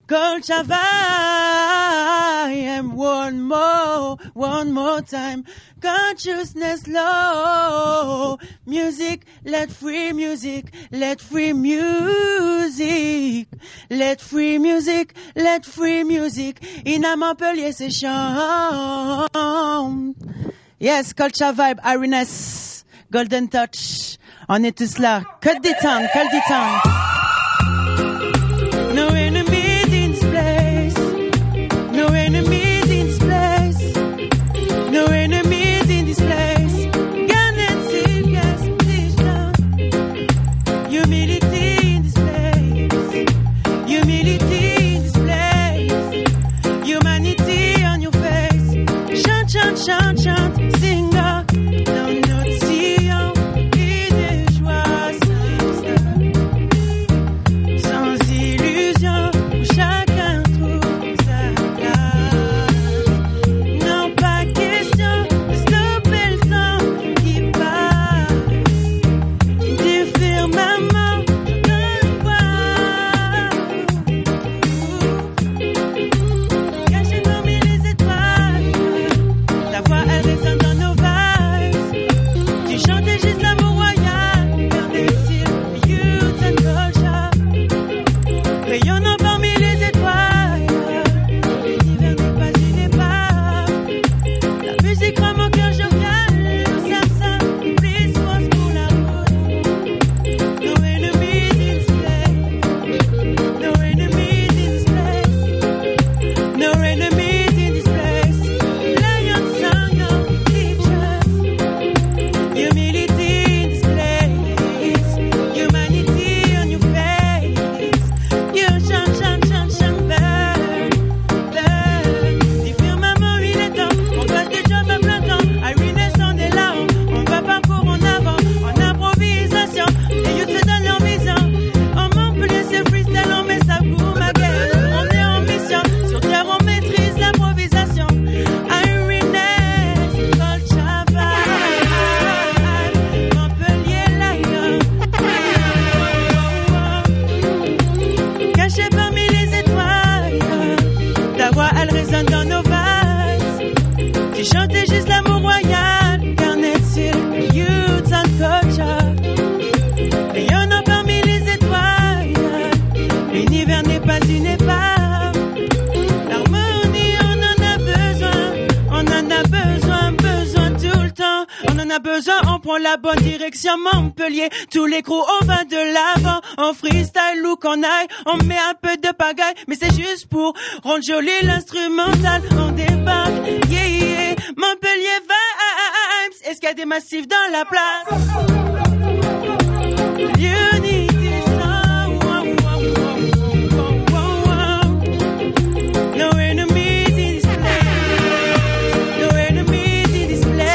Culture vibe, one more time. Consciousness low. Music, let free music, let free music. Let free music, let free music. In à Montpellier, c'est chante. Yes, culture vibe, Iriness, Golden Touch. On est tous là. Que détendre, que détendre. No enemies in this place. No enemies in this place. No enemies in this place. Gun and seal, yes, please don't. Humility in this place. Humility in this place. Humanity on your face. Chante, chante, chante, chante. Sing up. No, no, see you. La bonne direction Montpellier, tous les crews on va de l'avant, en freestyle ou qu'on aille, on met un peu de pagaille, mais c'est juste pour rendre joli l'instrumental, on débarque, yeah, yeah, Montpellier vibes, est-ce qu'il y a des massifs dans la place? Unity song, no enemies in this place, no enemies in this place.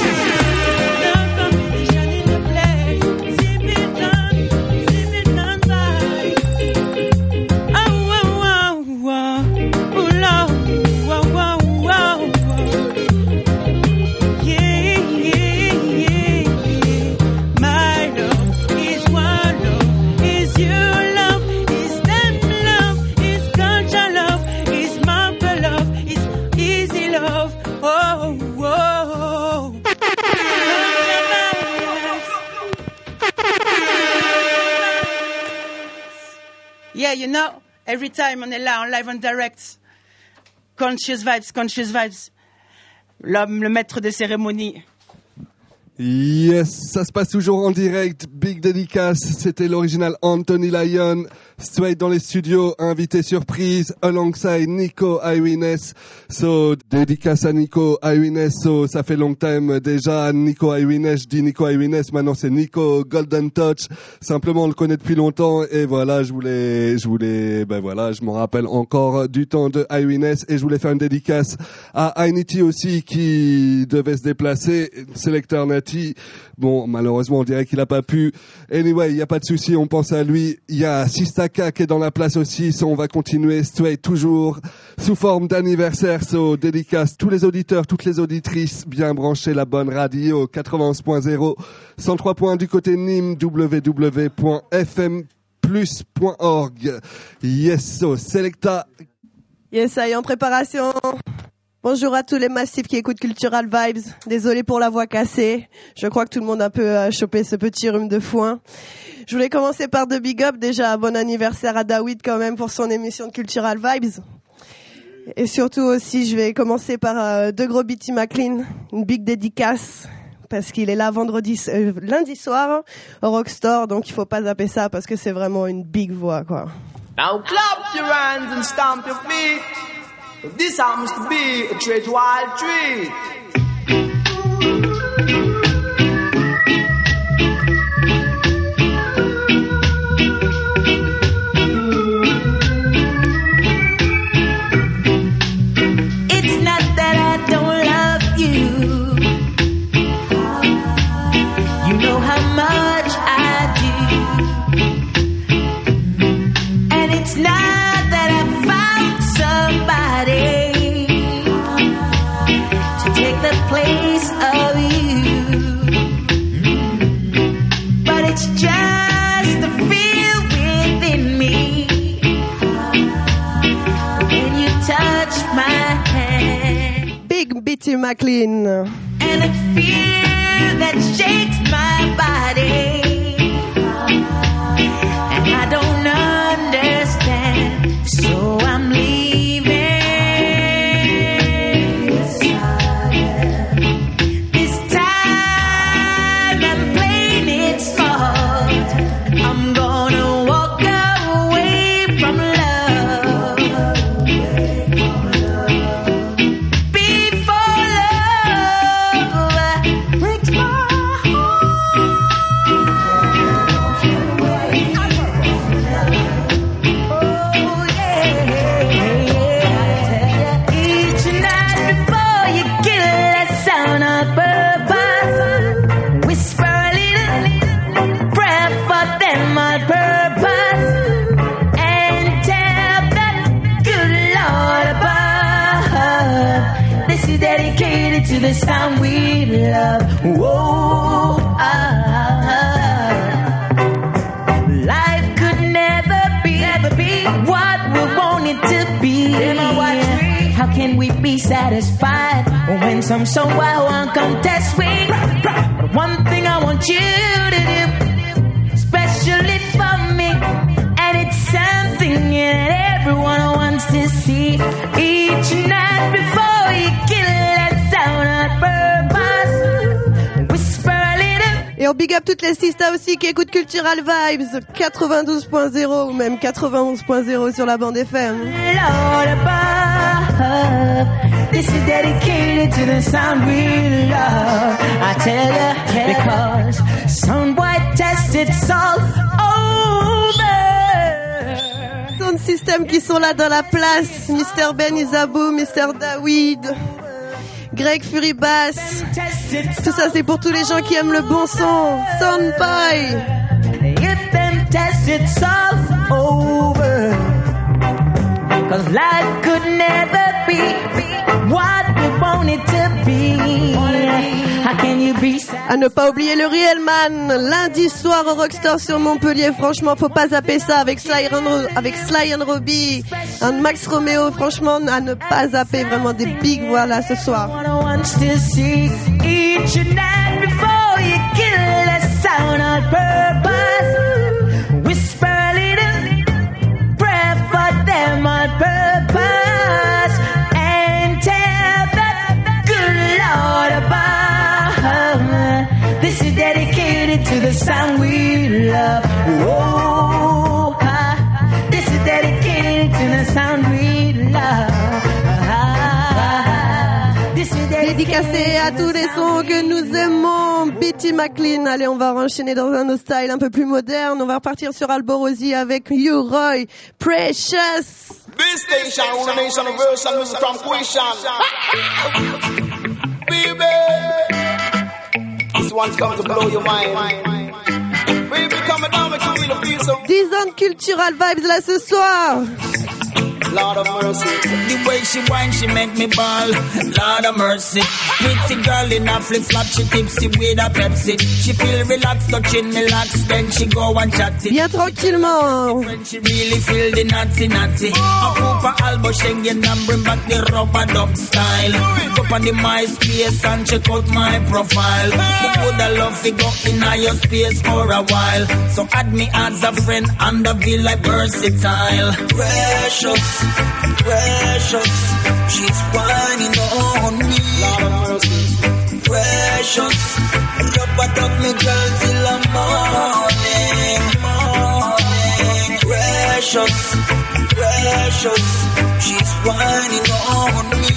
Yeah, you know, every time on est là, en live, en direct. Conscious vibes, conscious vibes. L'homme, le maître de cérémonie. Yes, ça se passe toujours en direct. Big dédicace, c'était l'original Anthony Lyon, straight dans les studios, invité surprise, alongside Nico Iwiness. So, dédicace à Nico Iwiness. So, ça fait long time déjà. Nico Iwiness, je dis Nico Iwiness, maintenant c'est Nico Golden Touch. Simplement, on le connaît depuis longtemps et voilà, je m'en rappelle encore du temps de Iwiness et je voulais faire une dédicace à Inity aussi qui devait se déplacer, sélecteur Nati. Bon, malheureusement, on dirait qu'il a pas pu. Anyway, il y a pas de souci, on pense à lui. Il y a Sistaka qui est dans la place aussi. So, on va continuer straight toujours sous forme d'anniversaire. So, dédicace tous les auditeurs, toutes les auditrices bien branchées la bonne radio 91.0, 103.1 du côté Nîmes, www.fm plus.org. Yes, so, Selecta. Yes, ça y est, en préparation. Bonjour à tous les massifs qui écoutent Cultural Vibes. Désolé pour la voix cassée. Je crois que tout le monde a un peu chopé ce petit rhume de foin. Je voulais commencer par deux big up. Déjà, bon anniversaire à David quand même pour son émission de Cultural Vibes. Et surtout aussi, je vais commencer par deux gros Bitty McLean, une big dédicace. Parce qu'il est là lundi soir au Rockstore, donc il faut pas zapper ça parce que c'est vraiment une big voix, quoi. Now clap your hands and stamp your feet. This happens to be a treat wild treat. It's not that I don't love you. You know how much I do. And it's not that I found somebody to take the place of you. But it's just the feel within me when you touch my hand. Big Bitty McLean. And a fear that shakes my body, and I don't understand, so I'm leaving. This time I'm playing it smart. I'm gonna walk away from love before love breaks my oh yeah. Each night before you kill that sound on purpose, whisper a little prayer for them on purpose, and tell that good Lord above, this is dedicated to the sound we love. Whoa, life could never be what we want it to be. How can we be satisfied when some someone won't contest with? But one thing I want you to do, especially for me, and it's something that everyone wants to see. Each night before you kill that sound on purpose, whisper a little. Et on big up toutes les sisters aussi qui écoutent Cultural Vibes 92.0 ou même 91.0 sur la bande FM. Lord above, this is dedicated to the sound we love. I tell you, because Soundboy test it's all over. Sound System qui sont là dans la place. Mr. Ben Isabou, Mr. David, Greg Fury Bass. Tout ça c'est pour tous les gens qui aiment le bon son. Soundboy. If them test it's all over, 'cause life could never be what we want it to be. How can you be sad? À ne pas oublier le Real Man, lundi soir au Rockstar sur Montpellier. Franchement, faut pas zapper ça avec Sly and Robbie, un Max Romeo. Franchement, à ne pas zapper, vraiment des big voix là ce soir. Wants to see each night before you kill the sound on purpose. Whisper a little prayer for them on purpose, and tell that good Lord above, this is dedicated to the sound we love. Whoa, this is dedicated to the sound we love. Dédicacé à tous les sons que nous aimons. Bitty McLean. Allez, on va enchaîner dans un autre style un peu plus moderne. On va repartir sur Alborosie avec U-Roy, Precious. This station, all the nation of version, music from Quishan. Baby, this one's come to blow your mind. Baby, come down, make you feel so. 10 ans de Cultural Vibes là ce soir. Lord of mercy. The way she whine, she make me ball. Lord of mercy. Pretty girl in a flip-flop, she tipsy with a Pepsi. She feel relaxed, touching me locks, then she go and chat it. Bien tranquillement. When she really feel the natty. I poop her elbow, Schengen and bring back the rubber duck style. Go on the MySpace and check out my profile. Who woulda love to go in your space for a while? So add me as a friend and I feel like versatile. Precious, she's whining on me. Precious, rub it up me girl till the morning. Precious, she's whining on me.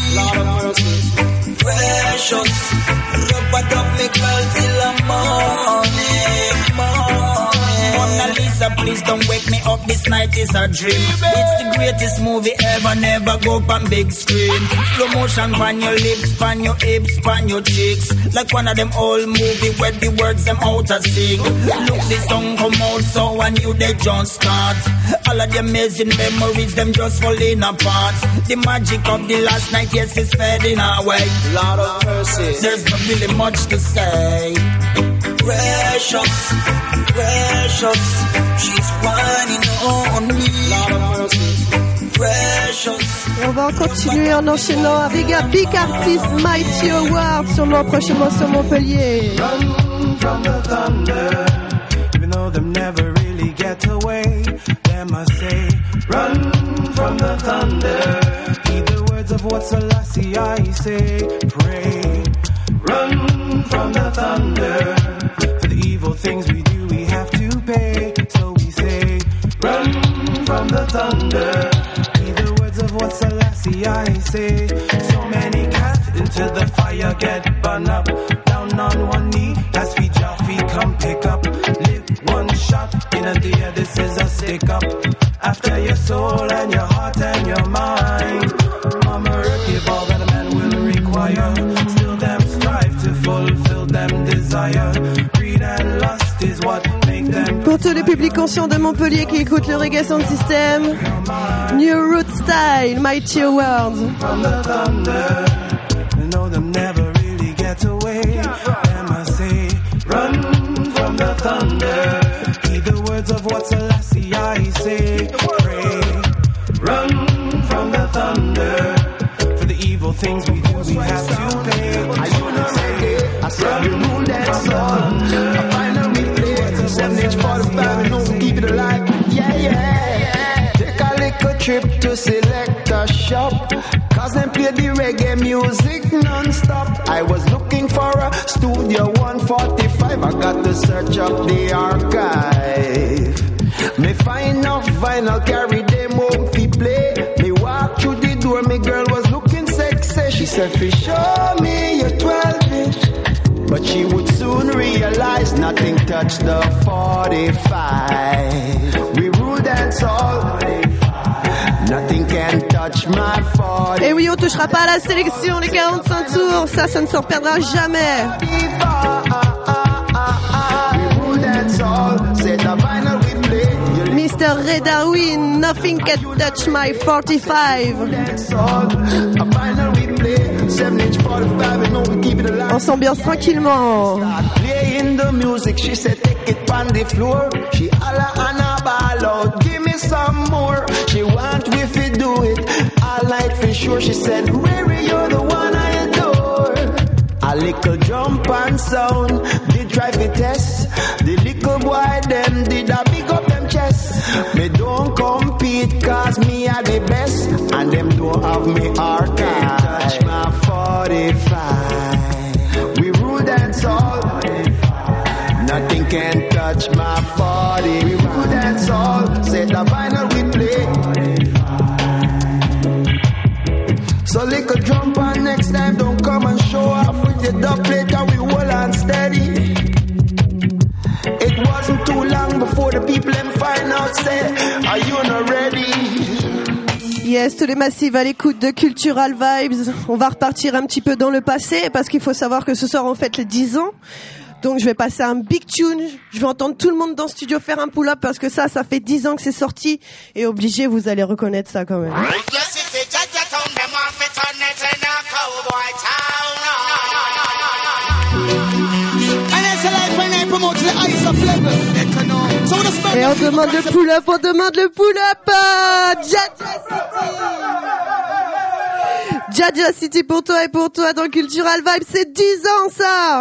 Precious, rub it up me girl till the morning. Mona Lisa, please don't wake me up, this night is a dream. It's the greatest movie ever, never go up on big screen. Slow motion pan your lips, pan your hips, pan your cheeks. Like one of them old movie where the words them out of sing. Look, the song come out so I knew they just start. All of the amazing memories, them just falling apart. The magic of the last night, yes, is fading away. Lord of mercy. There's not really much to say. Precious, she's whining on me. Lord of mercy. Precious. Et on va continuer en enchaînant avec un big artist Mighty Award, sûrement prochainement sur Montpellier. Run from the thunder, even though them never really get away. Them I say, run from the thunder. Heed the words of what Selassie I say, pray. Run from the thunder. For the evil things we do, we have to pay. So we say, run from the thunder. Heed the words of what Selassie I say. So many cast into the fire, get burned up. Down on one knee, as we Jaffe come pick up. Live one shot in the air, this is a stick up. After your soul and your heart and your mind, Mama Earth give all that a man will require. Still them strive to fulfill them desire. Greed and lust is what make them. Pour tous les publics conscients de Montpellier qui écoutent le Reggae Sound System, New Root Style, Mighty Award. From the thunder, you know them never really get away. Them I say, run from the thunder. Heed the words of what Selassie I say, pray. Run from the thunder. For the evil things we do, we have to pay. I do not reggae, I said you rule that song. I finally play 7 inch for the family, no keep it alive. Yeah. Take a little trip to Selector Shop, cause them play the reggae music non-stop. I was looking for a Studio 145, I got to search up the archive. Me find enough vinyl, carry them home fi play. Me walk through the door, me girl was looking sexy. She said, fi show me your 12-inch. But she would soon realize nothing touched the 45. We rule dance all. Nothing can touch my 45. Et oui, on touchera pas à la sélection, les 45 tours, ça ne s'en perdra jamais. We rule dance all. Say the vinyl we play. Mr. Ray Darwin, Nothing Can Touch My 45. On s'ambiance tranquillement. Playing the music, she said take it on the floor. She holla and a ball out, give me some more. She want we fi do it all night for sure. She said, Rary, you're the one I adore. A little jump and sound, did try to test. The little boy them did a big up them chest. Me don't compete cause me are the best. And them don't have me archive. Touch my 45. We rule dance all. Nothing can touch my 40. We rule dance all. Say the vinyl we play. So little jump on next time, don't come and show off with your dub plate and we hold on steady. It wasn't too long before the people them find out, say, are you not ready? Yes, tous les massifs à l'écoute de Cultural Vibes. On va repartir un petit peu dans le passé parce qu'il faut savoir que ce soir on fête les 10 ans Donc je vais passer un big tune. Je vais entendre tout le monde dans le studio faire un pull-up parce que ça fait 10 ans que c'est sorti. Et obligé, vous allez reconnaître ça quand même. Et on demande le pull-up, Jaja City pour toi et pour toi dans Cultural Vibe, c'est 10 ans ça.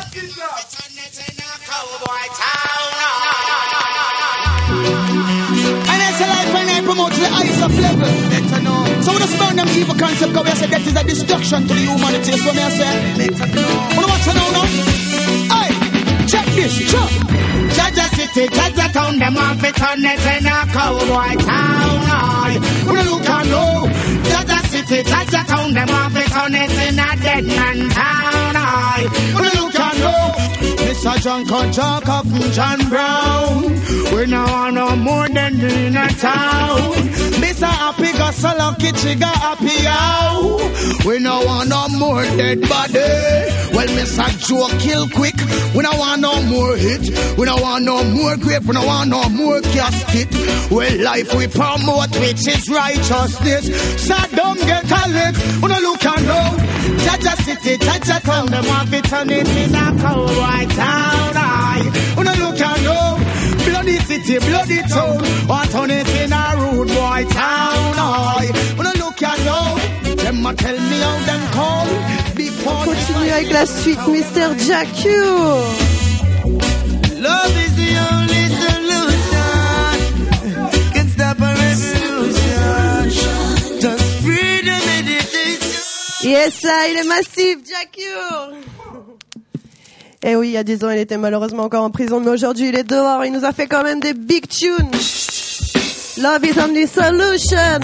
So when I spend them evil concept, go and say that is a destruction to the humanity. That's what I say. Wanna watch it now? Hey, check this, check. Jaja City, Jaja Town, them off it on it in a cowboy town. Wanna look and know. Jaja City, Jaja Town, them off it on it in a dead man town. Wanna look and know. Mr. John Kojak from John Brown. We now want no more than in a town. Mr. Happy got so lucky, she got happy out. We no want no more dead body. Well, Mr. Joe kill quick. We no want no more hit. We no want no more grave. We no want no more casket. Well, life we promote, which is righteousness. So don't get a lick. We no look and know. Jaja City, Jaja Town, them have it on it in a cowboy town. We no look and know. Bloody city, bloody town. What on it in a rude boy town. When I look at you, them a tell me how them call. On continue avec la suite, Mr. Jacure. Love is the only solution. Can stop a revolution. Just freedom meditation. Yes, là, il est massif, Jacure. Eh oui, il y a 10 ans, il était malheureusement encore en prison, mais aujourd'hui, il est dehors. Il nous a fait quand même des big tunes. Love is only solution.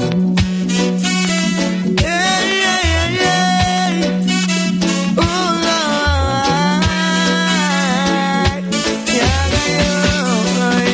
Yeah, yeah, yeah, yeah. Oh, Lord. Yeah, yeah.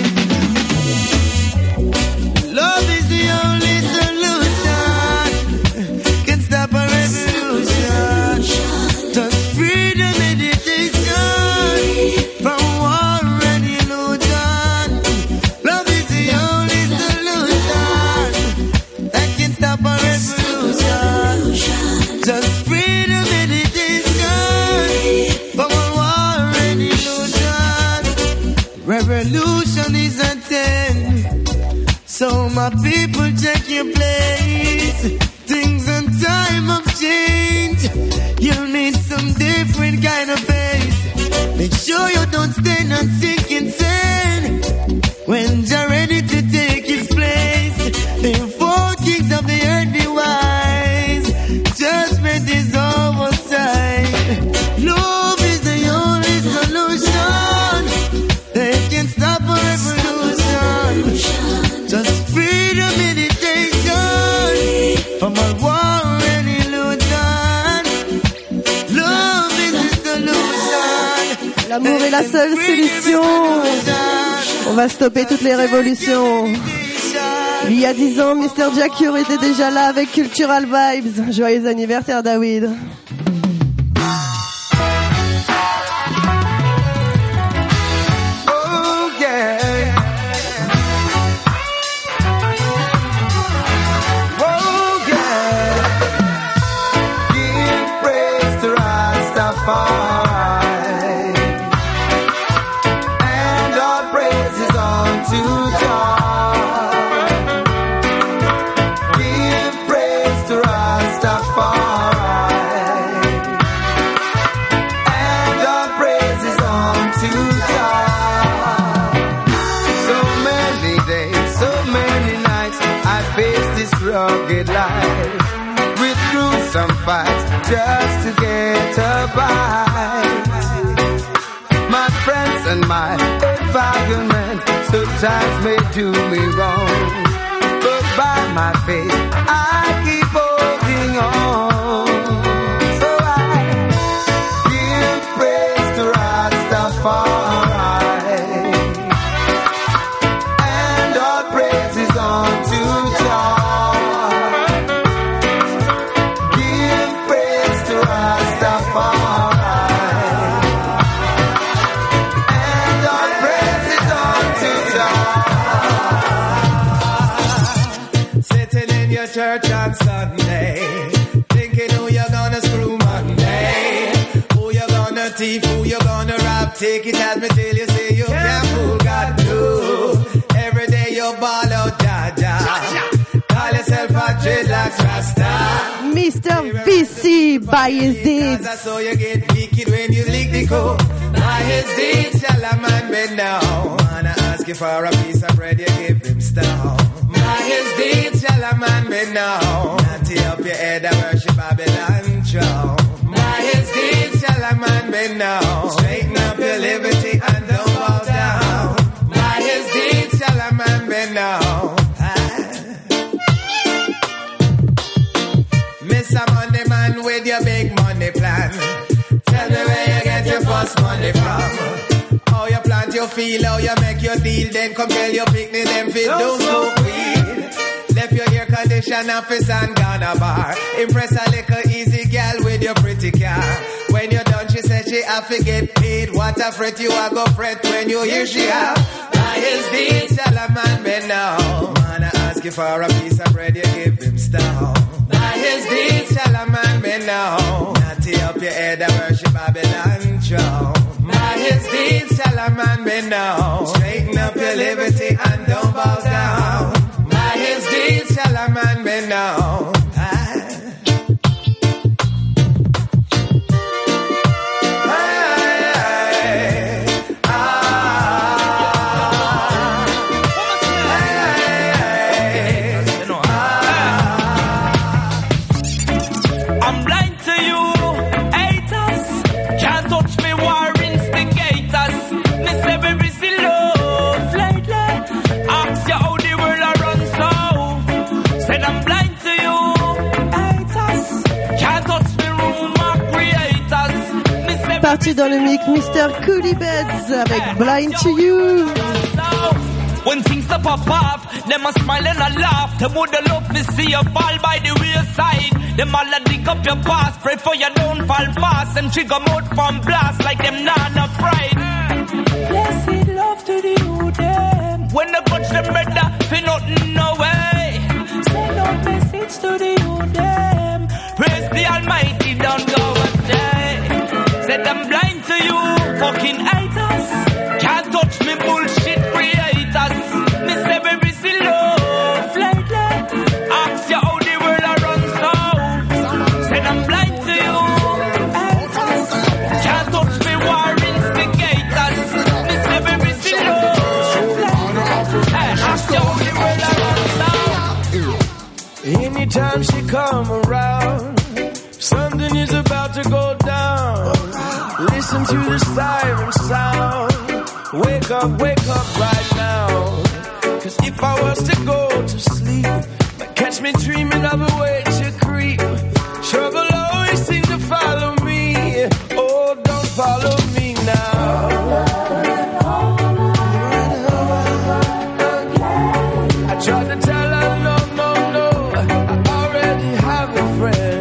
Love is the only solution. Can stop a revolution. Just freedom meditation from war and illusion. Love is the only solution that can stop a revolution. Just freedom meditation from war and illusion. Revolution is a 10. So my people, check your place. Things and time have changed. You'll need some different kind of pace. Make sure you don't stand and sink insane. When you're ready to take his place, the 4 kings of the earth be wise. Judgment is oversight. Love is the only solution. They can stop a revolution. Just freedom meditation from a war and illusion. Love is the solution. L'amour est la seule solution. On va stopper toutes les révolutions. Il y a 10 ans, Mr. Jacure était déjà là avec Cultural Vibes. Joyeux anniversaire, David. Oh yeah. Oh yeah. Give praise to Rastafari, and our praise is unto God. Give praise to Rastafari, and our praise is unto God. So many days, so many nights, I faced this rugged life. With through some fights just to get a bite. My friends and my environment sometimes may do me wrong, but by my faith I keep holding on. So I give praise to Rastafari, and all praise is unto God. Give praise to Rastafari, Sunday. Thinking who you're gonna screw Monday. Who you're gonna thief, who you're gonna rob. Take it as me till you say you can't fool God too. Every day you ball out, Jaja. Call yourself a dreadlocks Rasta. Mr. VC by his deeds. That's how you get wicked when you lick the code. By his deeds shall a man bend down. Wanna ask you for a piece of bread, you give him stone. By his deeds shall a man bend down. Natty up your head and worship Babylon throne. By his deeds shall a man bend down. Straighten up your liberty and don't bow down. By his deeds shall a man bend down. Mr. Money Man with your big money plan. Tell me where you get your first money from. How you plant your field, how you make your deal. Then come tell your picnic them fit don't smoke weed. Left your air condition office and gone a bar. Impress a little easy gal with your pretty car. When you're done she said she have to get paid. What a fret you a go fret when you hear she have. By his deeds shall a man bend down. Wanna ask you for a piece of bread, you give him stone. By his deeds shall a man bend down. Natty up your head and worship Babylon throne. By his deeds shall a man bend down. Straighten up your liberty and don't bow down. By his deeds shall a man bend down. Parti dans le mix, Mr. Coolie Beds avec Blind to You. When things stop pop off, them a smile and a laugh. Them woulda love to see you fall by the wayside. Them all a dig up your past, pray for you don't fall fast. Them trigger mouth from blast like them not no pride. Blessed love to the you them. When they touch them brother, feel nothing no way. Send out message to the you them. Praise the Almighty, don't go a day. Said I'm blind to you, fucking haters. Can't touch me bullshit creators. Miss every slow lately. Ask you how the world a run so. Said I'm blind to you, haters. Can't touch me war instigators. Miss every slow lately. Ask you how the world a run so. Anytime she come around, something is about to go down. Listen to the siren sound. Wake up right now. Cause if I was to go to sleep, might catch me dreaming of a way to creep. Trouble always seem to follow me. Oh, don't follow me now. I tried to tell her no, I already have a friend.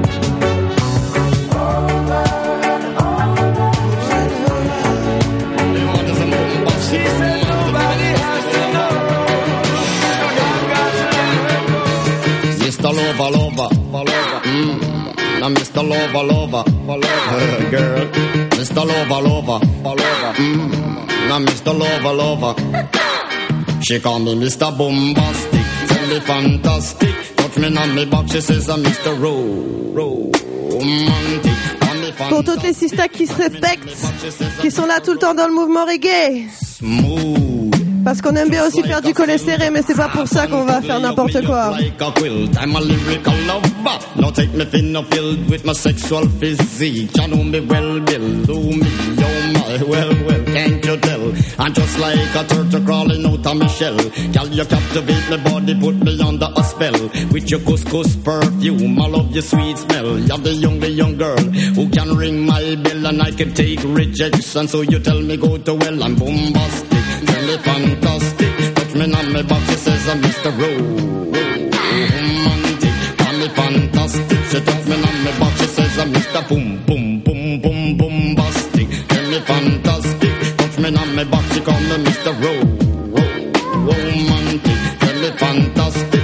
Lover. Now Mr. Lover. Girl. Mr. Lover. Now Mr. Lover. She call me Mr. Bombastic. Tell me fantastic. Touch me on me back, she says I'm Mr. Romantic. Pour toutes les sisters qui se respectent, qui sont là tout le temps dans le mouvement reggae. Smooth. Parce qu'on aime bien aussi faire du collet serré, mais c'est pas pour ça qu'on va faire n'importe quoi. I'm a lyrical lover. Now take me thin or filled with my sexual physique. You know me well, Bill. Do me, oh my, well, can't you tell? I'm just like a turtle crawling out of my shell. Girl, you captivate my body, put me under a spell. With your couscous perfume, I love your sweet smell. You're the young girl who can ring my bell, and I can take rejection. So you tell me go to well, I'm bombastic. Tell me fantastic. Touch me on my back, she says I'm Mr. Romantic. Call me fantastic. She touch me on my back, she says I'm Mr. Bombastic. Tell me fantastic. Touch me on my back, she call me Mr. Romantic. Tell me fantastic. She touch me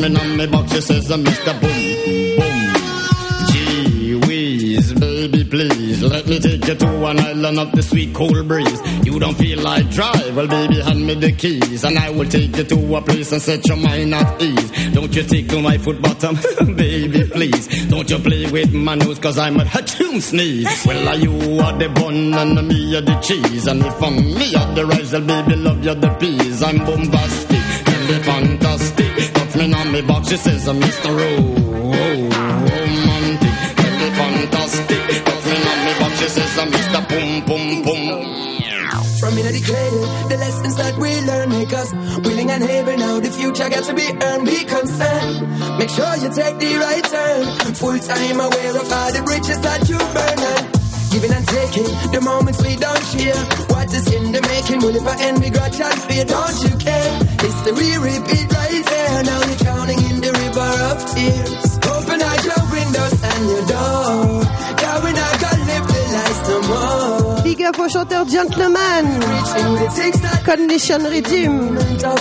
me on me box, she says, Mr. Boom, boom. Gee whiz, baby, please, let me take you to an island of the sweet cool breeze. You don't feel like drive, well, baby, hand me the keys, and I will take you to a place and set your mind at ease. Don't you tickle my foot bottom, baby, please. Don't you play with my nose, cause I'm a hatchoon sneeze. Well, you are the bun and me are the cheese, and if I'm me are the rice, well, baby, love you the peas. I'm bombastic and be fantastic. Touch me on me box, she says, Mr. Romantic and be fantastic. Touch me on me box, she says, Mr. Boom, boom, boom. From in the cradle, the lessons that we learn make us willing and able. Now the future got to be earned, be concerned. Make sure you take the right turn. Full time aware of all the bridges that you burn. And giving and taking, the moments we don't share. What is in the making? Will it end? We grudge and fear, don't you care? History repeat right there. Now you're drowning in the river of tears. Open out your windows and your door. Now we're not gonna live the lies no more. Big up au chanteur Gentleman, Condition Redeem.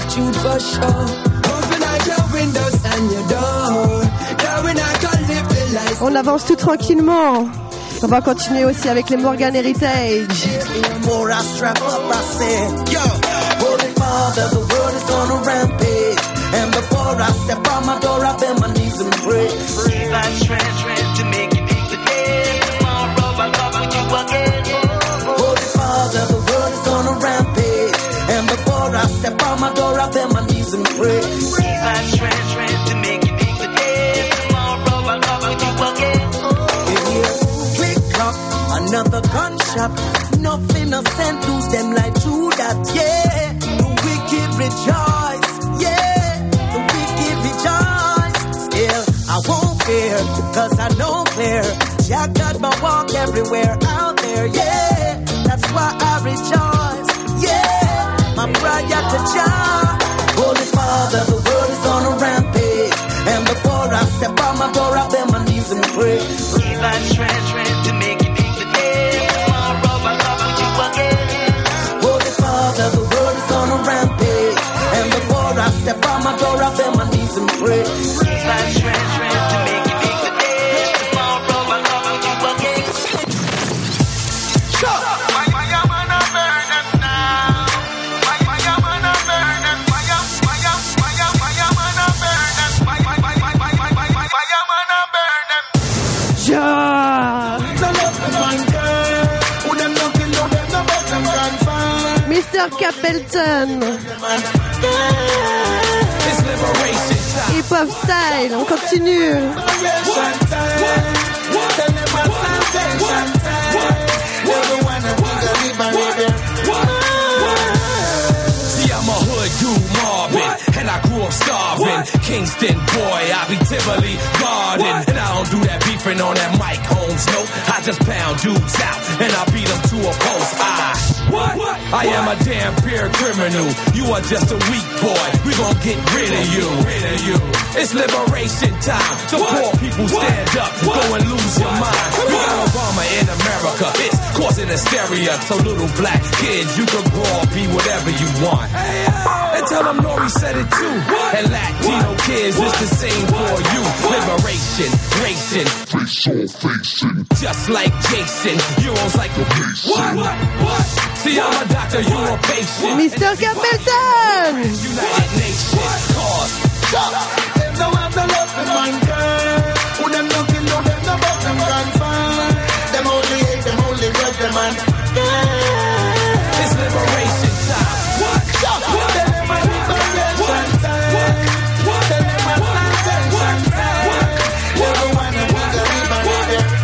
On avance tout tranquillement. On va continuer aussi avec les Morgan Heritage. And before I step on my door, I bend my knees and pray. Free life's trend to make you big today. Tomorrow I'll love with you again. Holy Father, the world is on a rampage. And before I step on my door, I bend my knees and pray. Free life's trend to make you big today. Tomorrow I'll love with you again. Yeah. Click clock, another gunshot. Nothing innocent, lose them like Judas. Yeah, the wicked rejoice. I won't fear, cause I know clear. Jah got my walk everywhere out there, yeah. That's why I rejoice, yeah. My prayer to Jah. Holy Father, the world is on a rampage. And before I step on my door, I bend my knees and pray. Free life's trend to make it big today. Tomorrow I love with you again. Holy Father, the world is on a rampage. And before I step on my door, I bend my knees and pray. Free life's trend. Mr. Capleton. Hip Hop Style, on continue. See, I'm a hood dude, Marvin, and I grew up starving. Kingston boy, I be Tivoli Garden, and I don't do that beefing on that Mike Holmes, no. I just pound dudes out, and I beat them to a post. I am a damn peer criminal. You are just a weak boy. We gon' get rid of you. It's liberation time. So poor people stand up, go and lose your mind. We got Obama in America. It's causing hysteria. So little black kids, you can grow up, be whatever you want. And tell them Nori said it too. And Latino kids, it's the same for you. Liberation, racing, facing. Just like Jason, Euros like a patient. What? See, I'm a doctor, you a patient. Mr. Capleton! United Nations, cause. Them no have no love for mankind. Who them nothing, no them no about them grandfather. Them only hate, them only grudge them and it's liberation time. What? Tell them my liberation time. Tell them my plantation time. Everyone who wants to live and live there.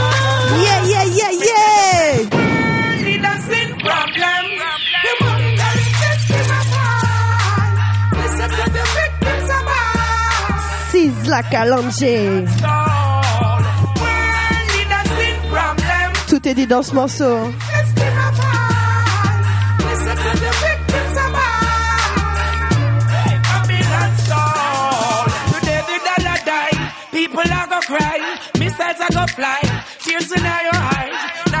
Yeah. Leaders in problems. The money that is system apart. Listen to the victims of all. Sizzla Kalonji. Leaders in problems. Tout est dit dans ce morceau. System apart. Listen to the victims of all. Babylon soul. Today the dollar die. People are gonna cry. Missiles are gonna fly. Tears in your eyes.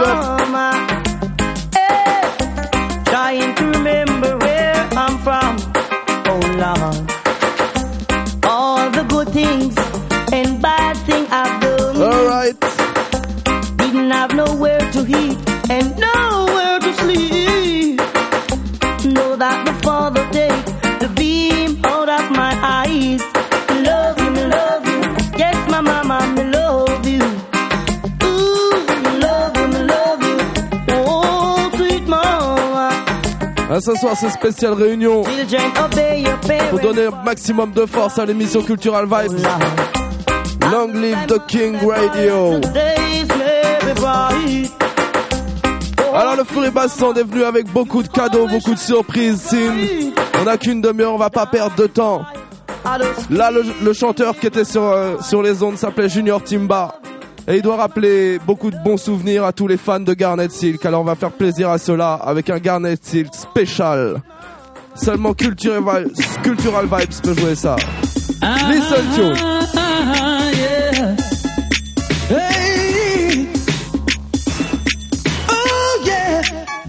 Trying to remember where I'm from. Oh Lord, all the good things and bad things I've done. Alright. Didn't have nowhere to eat and nowhere to sleep. Know that the Father take the beam out of my eyes. Love you, me love you. Yes, my mama, me love you. Ooh, me love you, me love you. Oh, sweet mama. Ah, ce soir, c'est spécial réunion. Pour donner un maximum de force à l'émission Cultural Vibes. Long live the King Radio. Alors le Fury Bass Sound est venu avec beaucoup de cadeaux, beaucoup de surprises. On n'a qu'une demi-heure, on va pas perdre de temps. Là, le chanteur qui était sur les ondes s'appelait Junior Timba. Et il doit rappeler beaucoup de bons souvenirs à tous les fans de Garnet Silk. Alors on va faire plaisir à ceux-là avec un Garnet Silk spécial. Seulement Cultural Vibes peut jouer ça. Listen to. Yeah. Hey. Oh yeah.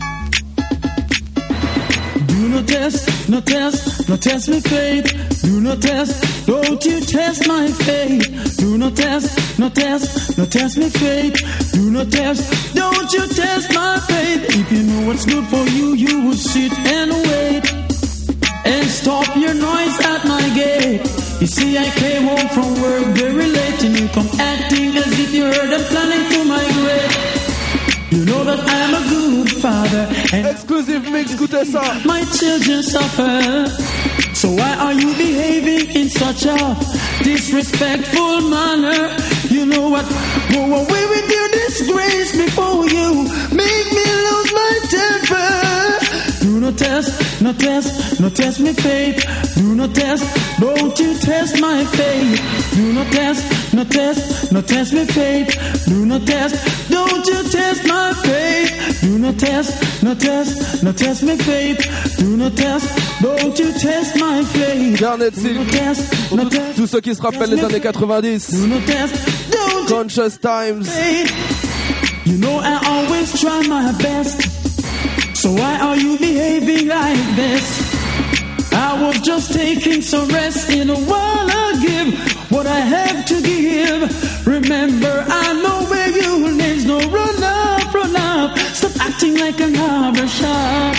Do not test, no test, no test my faith. Do not test, don't you test my faith. Do not test, no test, no test my faith. Do not test, don't you test my faith. If you know what's good for you, you would sit and wait. And stop your noise at my gate. You see, I came home from work very late, and you come acting as if you heard I'm planning to migrate. You know that I'm a good father, and exclusive mix, écoutez ça. My children suffer. So why are you behaving in such a disrespectful manner? You know what? Go away with your disgrace before you make me lose my temper. Do not test, no test, no test me faith. Do not test, don't you test my faith. Do not test, no test, no test me faith. Do not test, don't you test my faith. Do not test, no test, no test me faith. Do not test, don't you test my faith. Garnet Silk, pour tous ceux qui se rappellent les années 90. Conscious Times. You know I always try my best. So why are you behaving like this? I was just taking some rest. In a while I'll give what I have to give. Remember, I know where you live. No, run up. Stop acting like a barbershop.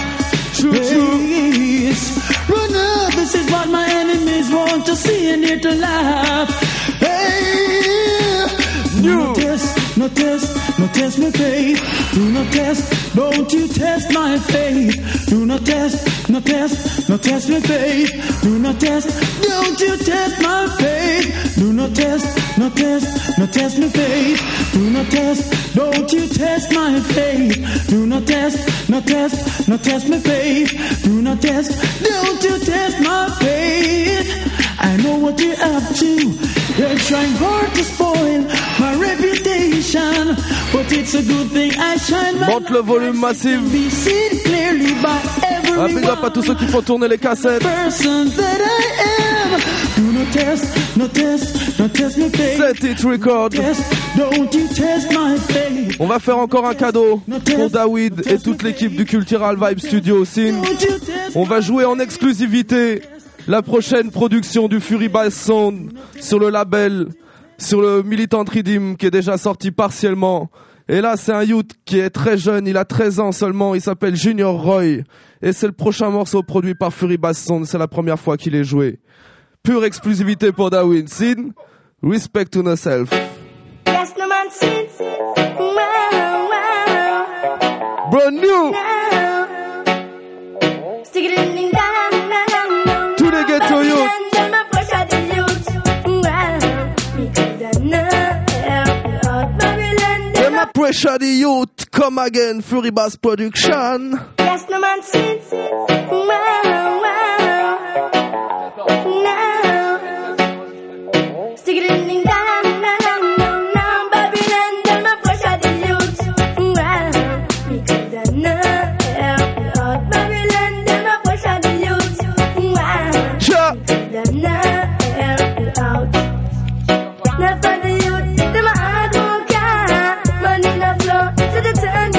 Please, run up. This is what my enemies want to see and hear to laugh. Hey, no test, no test, no test my faith. Do not test, don't you test my faith. Do not test, no test, no test my faith. Do not test, don't you test my faith. Do not test, no test, no test my faith. Do not test, don't you test my faith. Do not test, no test, no test my faith. Do not test, don't you test my faith. I know what you're up to. You're trying hard to spoil my reputation, but it's a good thing I shine my monte le volume massif. Be seen clearly by everyone. Un big up à tous ceux qui font tourner les cassettes. Person that I am. Do not test, no test, no test me faith. Set it record. Don't you test my faith. On va faire encore un cadeau pour David et toute l'équipe du Cultural Vibe Studio Scene. On va jouer en exclusivité la prochaine production du Fury Bass Sound sur le label, sur le Militant Rhythm qui est déjà sorti partiellement. Et là, c'est un youth qui est très jeune, il a 13 ans seulement, il s'appelle Junior Roy. Et c'est le prochain morceau produit par Fury Bass Sound, c'est la première fois qu'il est joué. Pure exclusivité pour Darwin Sin, Respect to Yourself. Yes, no man sins. Brand new. Stick it in down. To the ghetto youth. Pressure the youth, come again, Fury Bass Production. Yes, no man sins. Stick it in down, Babylon, them a pressure the youth. Because I know, Babylon, them a pressure the youth. Sure. Because I know, out. Now for the youth, them a hard worker, money no flow, so they turn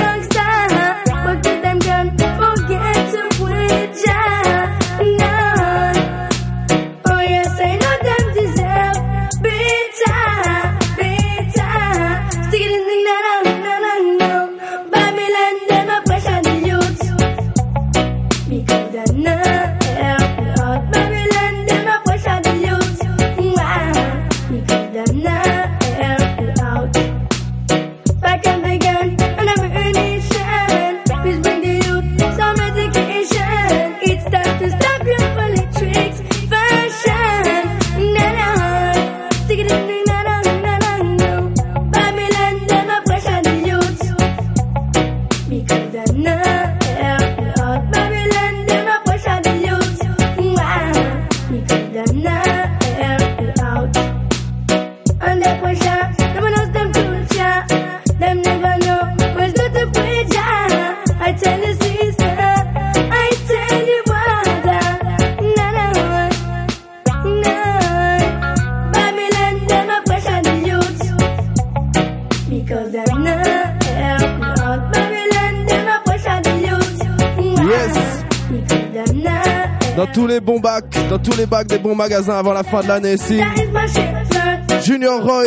tous les bons bacs, dans tous les bacs des bons magasins avant la fin de l'année ici. Junior Roy.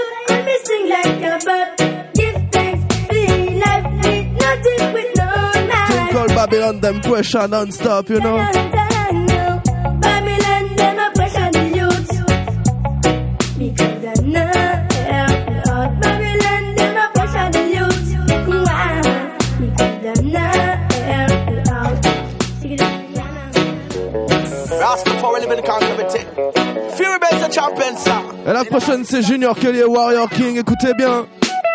Twinkle Babylon, them pressure non-stop, you know. Babylon, them a pressure the youth. Because they're not Lord. Babylon, them a pressure the youth. Wow. Because they're not Rastafari live in the concavity. Fury Bass a champion song. Et la prochaine c'est Junior Kelly et Warrior King, écoutez bien.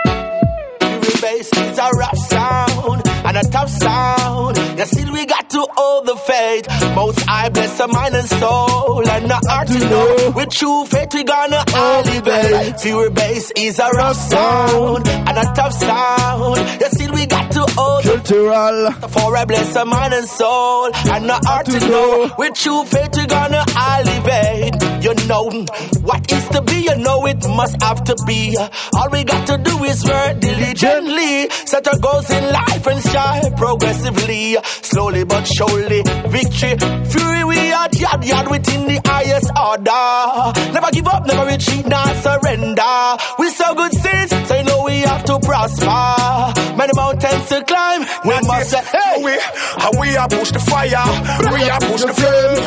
Fury Bass is a rap sound and a tough sound. You see, we got to hold the faith. Most I bless the mind and soul and the heart to know. With true faith, we gonna elevate. Fury Bass is a rough sound and a tough sound. You see, we got to hold cultural. For I bless the mind and soul and the heart to know. With true faith, we gonna elevate. You know what is to be, you know it must have to be. All we got to do is work diligently. Set our goals in life and strive progressively. Slowly but surely, victory. Fury, we are yard within the highest order. Never give up, never retreat, not surrender. We so good since, so you know we have to prosper. Many mountains to climb, we must say, hey! We are push the fire, we are push the flame.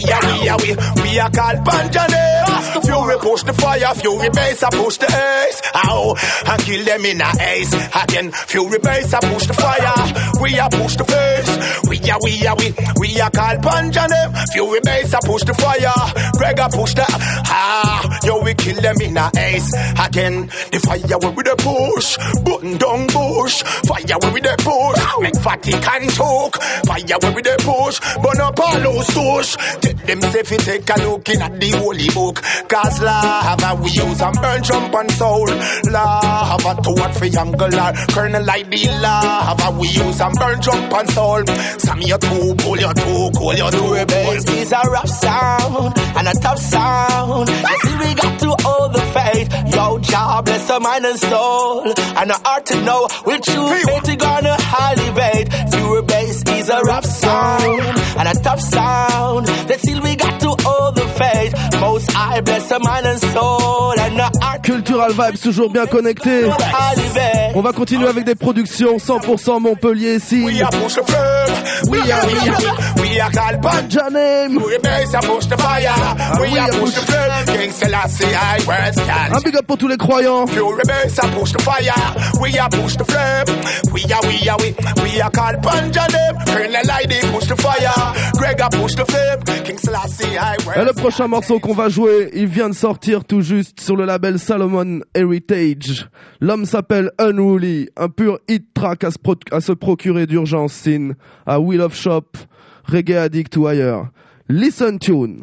We are called Panjane. Fury push the fire, Fury Bass I push the ace. Ow, and kill them in a ace. Again, Fury Bass I push the fire, we are push the face. We are called Panjane. Fury Bass I push the fire, Greg I push the yo we kill them in a ace. Again, the fire where we the push, button down bush. Fire where we the push, make fatty can talk. Fire where we the push, burn up all those touch. Take them safe, take a look in at the holy book. Cause lava we use and burn jump and soul. Lava to what for angular, kernel like the lava we use and burn jump and soul. Some you too cool, you too cool, you too cool. Bass is a rough sound and a tough sound. You see we got to hold the faith. Yo, job bless the mind and soul and the heart to know. With true faith we gonna elevate. Fury Bass is a rough sound and a tough sound. That still we got to hold the faith. Most I bless the mind and soul and the heart. Cultural Vibes toujours bien connecté. On va continuer avec des productions 100% Montpellier ici. We are push the flame. We are called Panjane. Fury Bass I push the fire. We are push the flame. King Selassie I words can. Un big up pour tous les croyants. Fury Bass I push the fire. We are push the flame. We are called Panjane. Colonel Lady push the fire. Greg I push the flame. King Selassie I words. Et le prochain morceau qu'on va jouer, il vient de sortir tout juste sur le label Salomon Heritage. L'homme s'appelle Unruly, un pur hit track à se procurer d'urgence sin à Wheel of Shop, Reggae Addict ou ailleurs. Listen tune.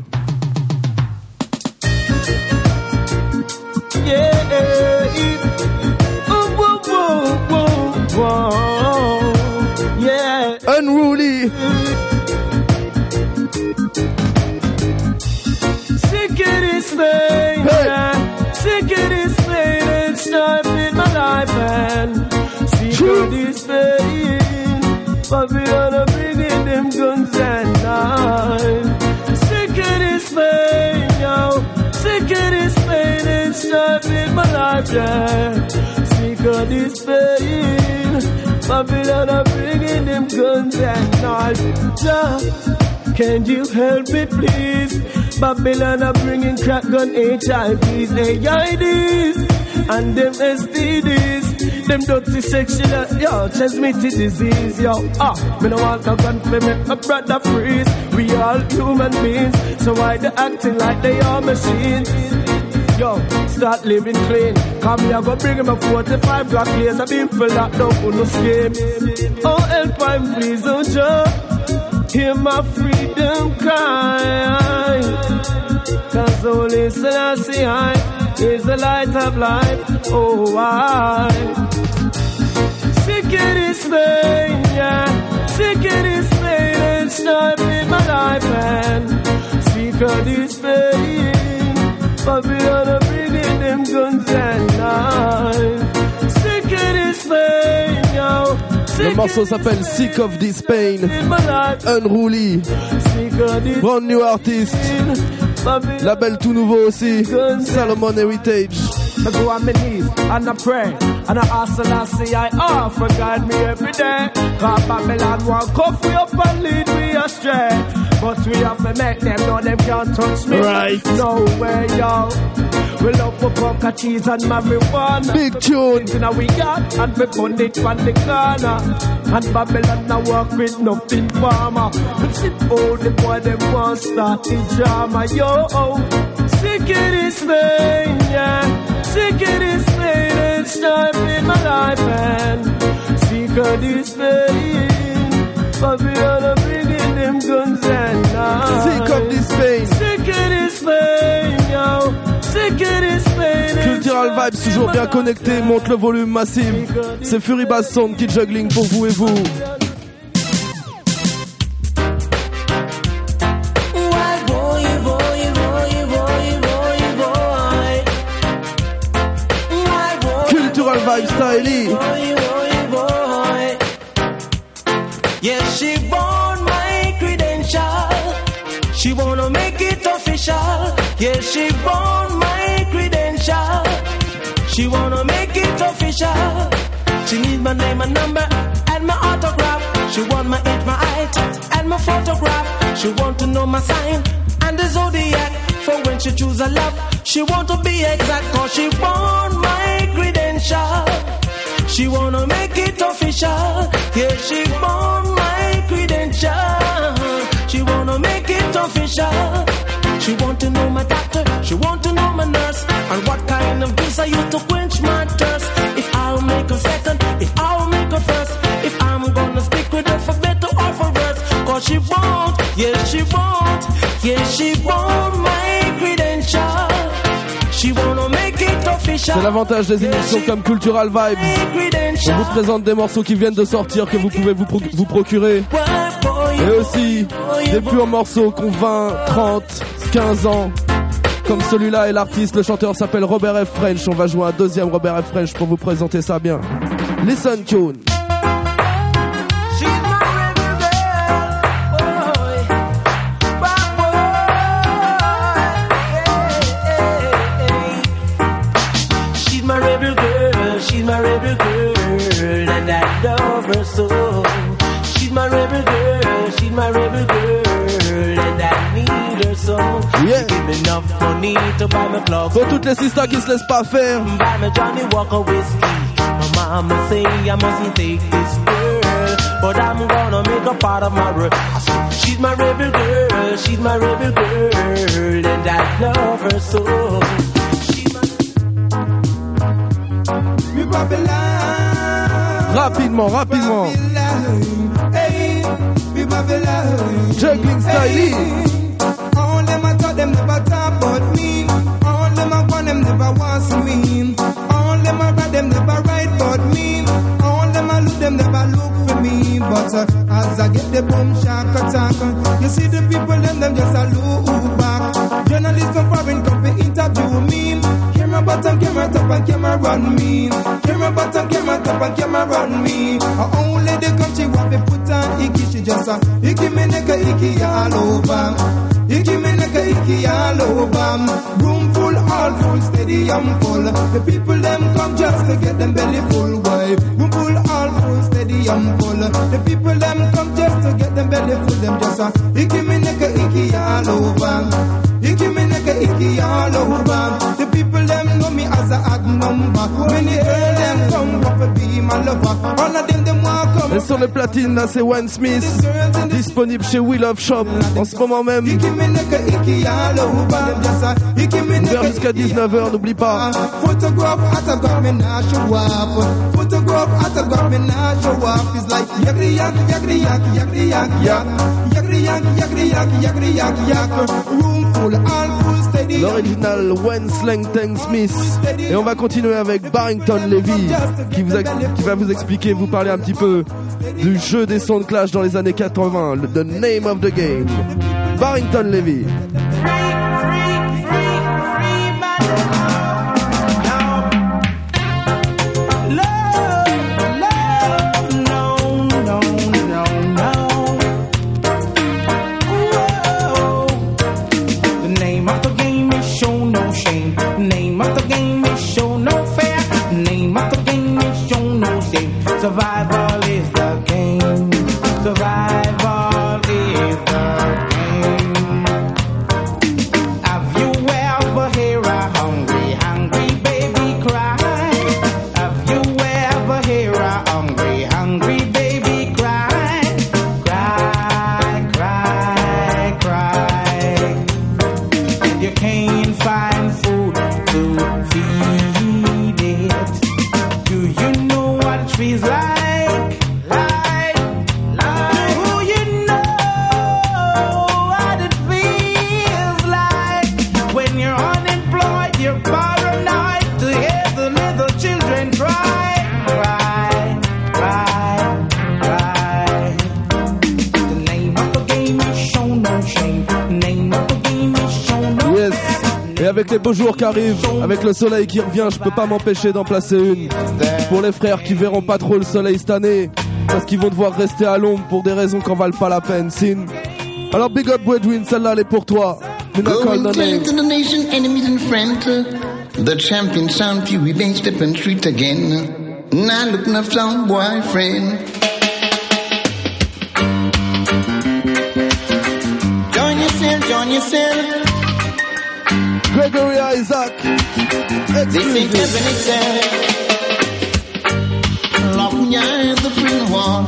Yeah, yeah. Unruly. Sick of this pain, sick of this pain, it's time in my life, man. Sick of this pain, Babylon are bringing them guns and knives. Sick of this pain, yo, sick of this pain, it's time in my life, yeah. Sick of this pain, Babylon are bringing them guns and knives. Yeah. Can you help me, please? Babylon are bringing crack gun, HIVs, AIDs, and them STDs, them dirty sexual, yo, transmitted disease, yo. Me no want a gun for make my brother freeze. We all human beings, so why they acting like they are machines? Yo, start living clean. Come here, go bring him a 45 Glock years. I've been for locked up on no scheme. Oh, help I'm please, oh, Joe. Hear my freedom cry. Cause only Selassie I is the light of life. Oh, I sick of this pain, yeah. Sick of this pain, it's time in my life, man. Sick of this pain, Babylon are bringing them guns and knives. Sick of this pain, yo. Sick Le morceau s'appelle Sick of This Pain. Unruly. Brand new artist. Label tout nouveau aussi. Salomon Heritage. I go on my knees and I pray and I ask Selassie I for guide me every day. Cause Babylon won't cuff me up and lead me astray. But we have to make them know them can't touch me. Right. No way, yo. We love for coca cheese and marijuana. Big tune. Now we got and we put it on the corner. And Babylon now work with nothing farmer. Sit all the boy them want start the drama, yo. Sick of this pain, yeah. Sick of this pain, it's time in my life, man. Sick of this pain, Babylon are bringing them guns and knives. Sick of this pain. Sick of this pain, yo. Sick of this pain. Cultural Vibes toujours bien connecté, monte le volume massif. C'est Fury Bass Sound qui juggling pour vous et vous. Cultural Vibes style. Yeah, she want my credential. She wanna make it official. Yeah, she want my credential. She wanna make it official. She need my name and number and my autograph. She want my age, my height and my photograph. She want to know my sign and the zodiac for when she choose a love. She want to be exact cause she want my credential. She wanna make it official. Yeah, she want my credential. She wanna make it official. She want to know my doctor. She want to know my nurse. And what kind of juice I use to quench my thirst. If I'll make her second, if I'll make her first. If I'm gonna stick with her for better or for worse. Cause she want, yeah she want. Yeah she want my credential. She wanna make it official. C'est l'avantage des émissions comme Cultural Vibes. On vous présente des morceaux qui viennent de sortir que vous pouvez vous procurer. Et aussi des purs morceaux qui ont 20, 30, 15 ans. Comme celui-là et l'artiste, le chanteur s'appelle Robert F. French. On va jouer un deuxième Robert F. French pour vous présenter ça bien. Listen tune. She's my rebel girl, and I love her so. She's my rebel girl, she's my rebel girl, and I need her so. Yeah. She give me enough money to buy my clothes. Pour toutes les sisters qui se laissent pas faire. Buy me Johnny Walker whiskey. My mama say I mustn't take this girl, but I'm gonna make her part of my world. She's my rebel girl, she's my rebel girl, and I love her so. Rapidement. Juggling style. All them I thought them never talk about me. All them I want them never want to me. All them I write them never write about me. All them I look them never look for me. But as I get the boom shack attack, you see the people them just a look back. Journalists from foreign come to interview me. Camera bottom, camera top and camera run me. Camera bottom, camera top and camera run me. Only the country want to put on icky. She just a icky me nigga icky all over. Icky me nigga icky all over. Room full, all full, stadium full. The people them come just to get them belly full. Why? Room full, all full, stadium full. The people them come just to get them belly full. Them just a icky me nigga icky all over. Icky me nigga icky all over. The people them know me as a odd number. Many girls them come up to be my lover. All of them want come. Et sur le platine là c'est Wayne Smith. Disponible chez We Love Shop en ce moment même. Ouvert jusqu'à 19h, n'oublie pas. Photograph at a government show up. Photograph at a government show up. It's like yakri yak yakri yak yakri yak yak. Yakri yak yakri yak yakri yak yak. Room full, all full, steady. L'original Wayne Slangtang Smith. Et on va continuer avec Barrington Levy qui va vous expliquer, vous parler un petit peu du jeu des sons de clash dans les années 80, The Name of the Game. Barrington Levy. of the game is show no shame. Name of the game is show no fear. Name of the game is show no shame. Survival is the game. Survival is the game. Have you ever heard a hungry baby cry? Have you ever heard a hungry baby cry? Cry, cry, cry. You can't find food to feed it. Do you know what it feels like? Do you know what it feels like when you're unemployed? You're paranoid to hear the little children cry, cry, cry, cry. The name of the game is show no shame. Name of the game is show no Yes. Et avec les beaux jours qui arrivent, avec le soleil qui revient, je peux pas m'empêcher d'en placer une. Pour les frères qui verront pas trop le soleil cette année, parce qu'ils vont devoir rester à l'ombre pour des raisons qu'en valent pas la peine, Sin. Alors big up Wedwin, celle-là elle est pour toi. Going clear to the nation, enemies and friends. The champion sound Fury Bay stepping street again. Now looking up some boyfriend. Join yourself, join yourself. Gregory Isaac. This ain't heaven itself. Locking ya the prison wall.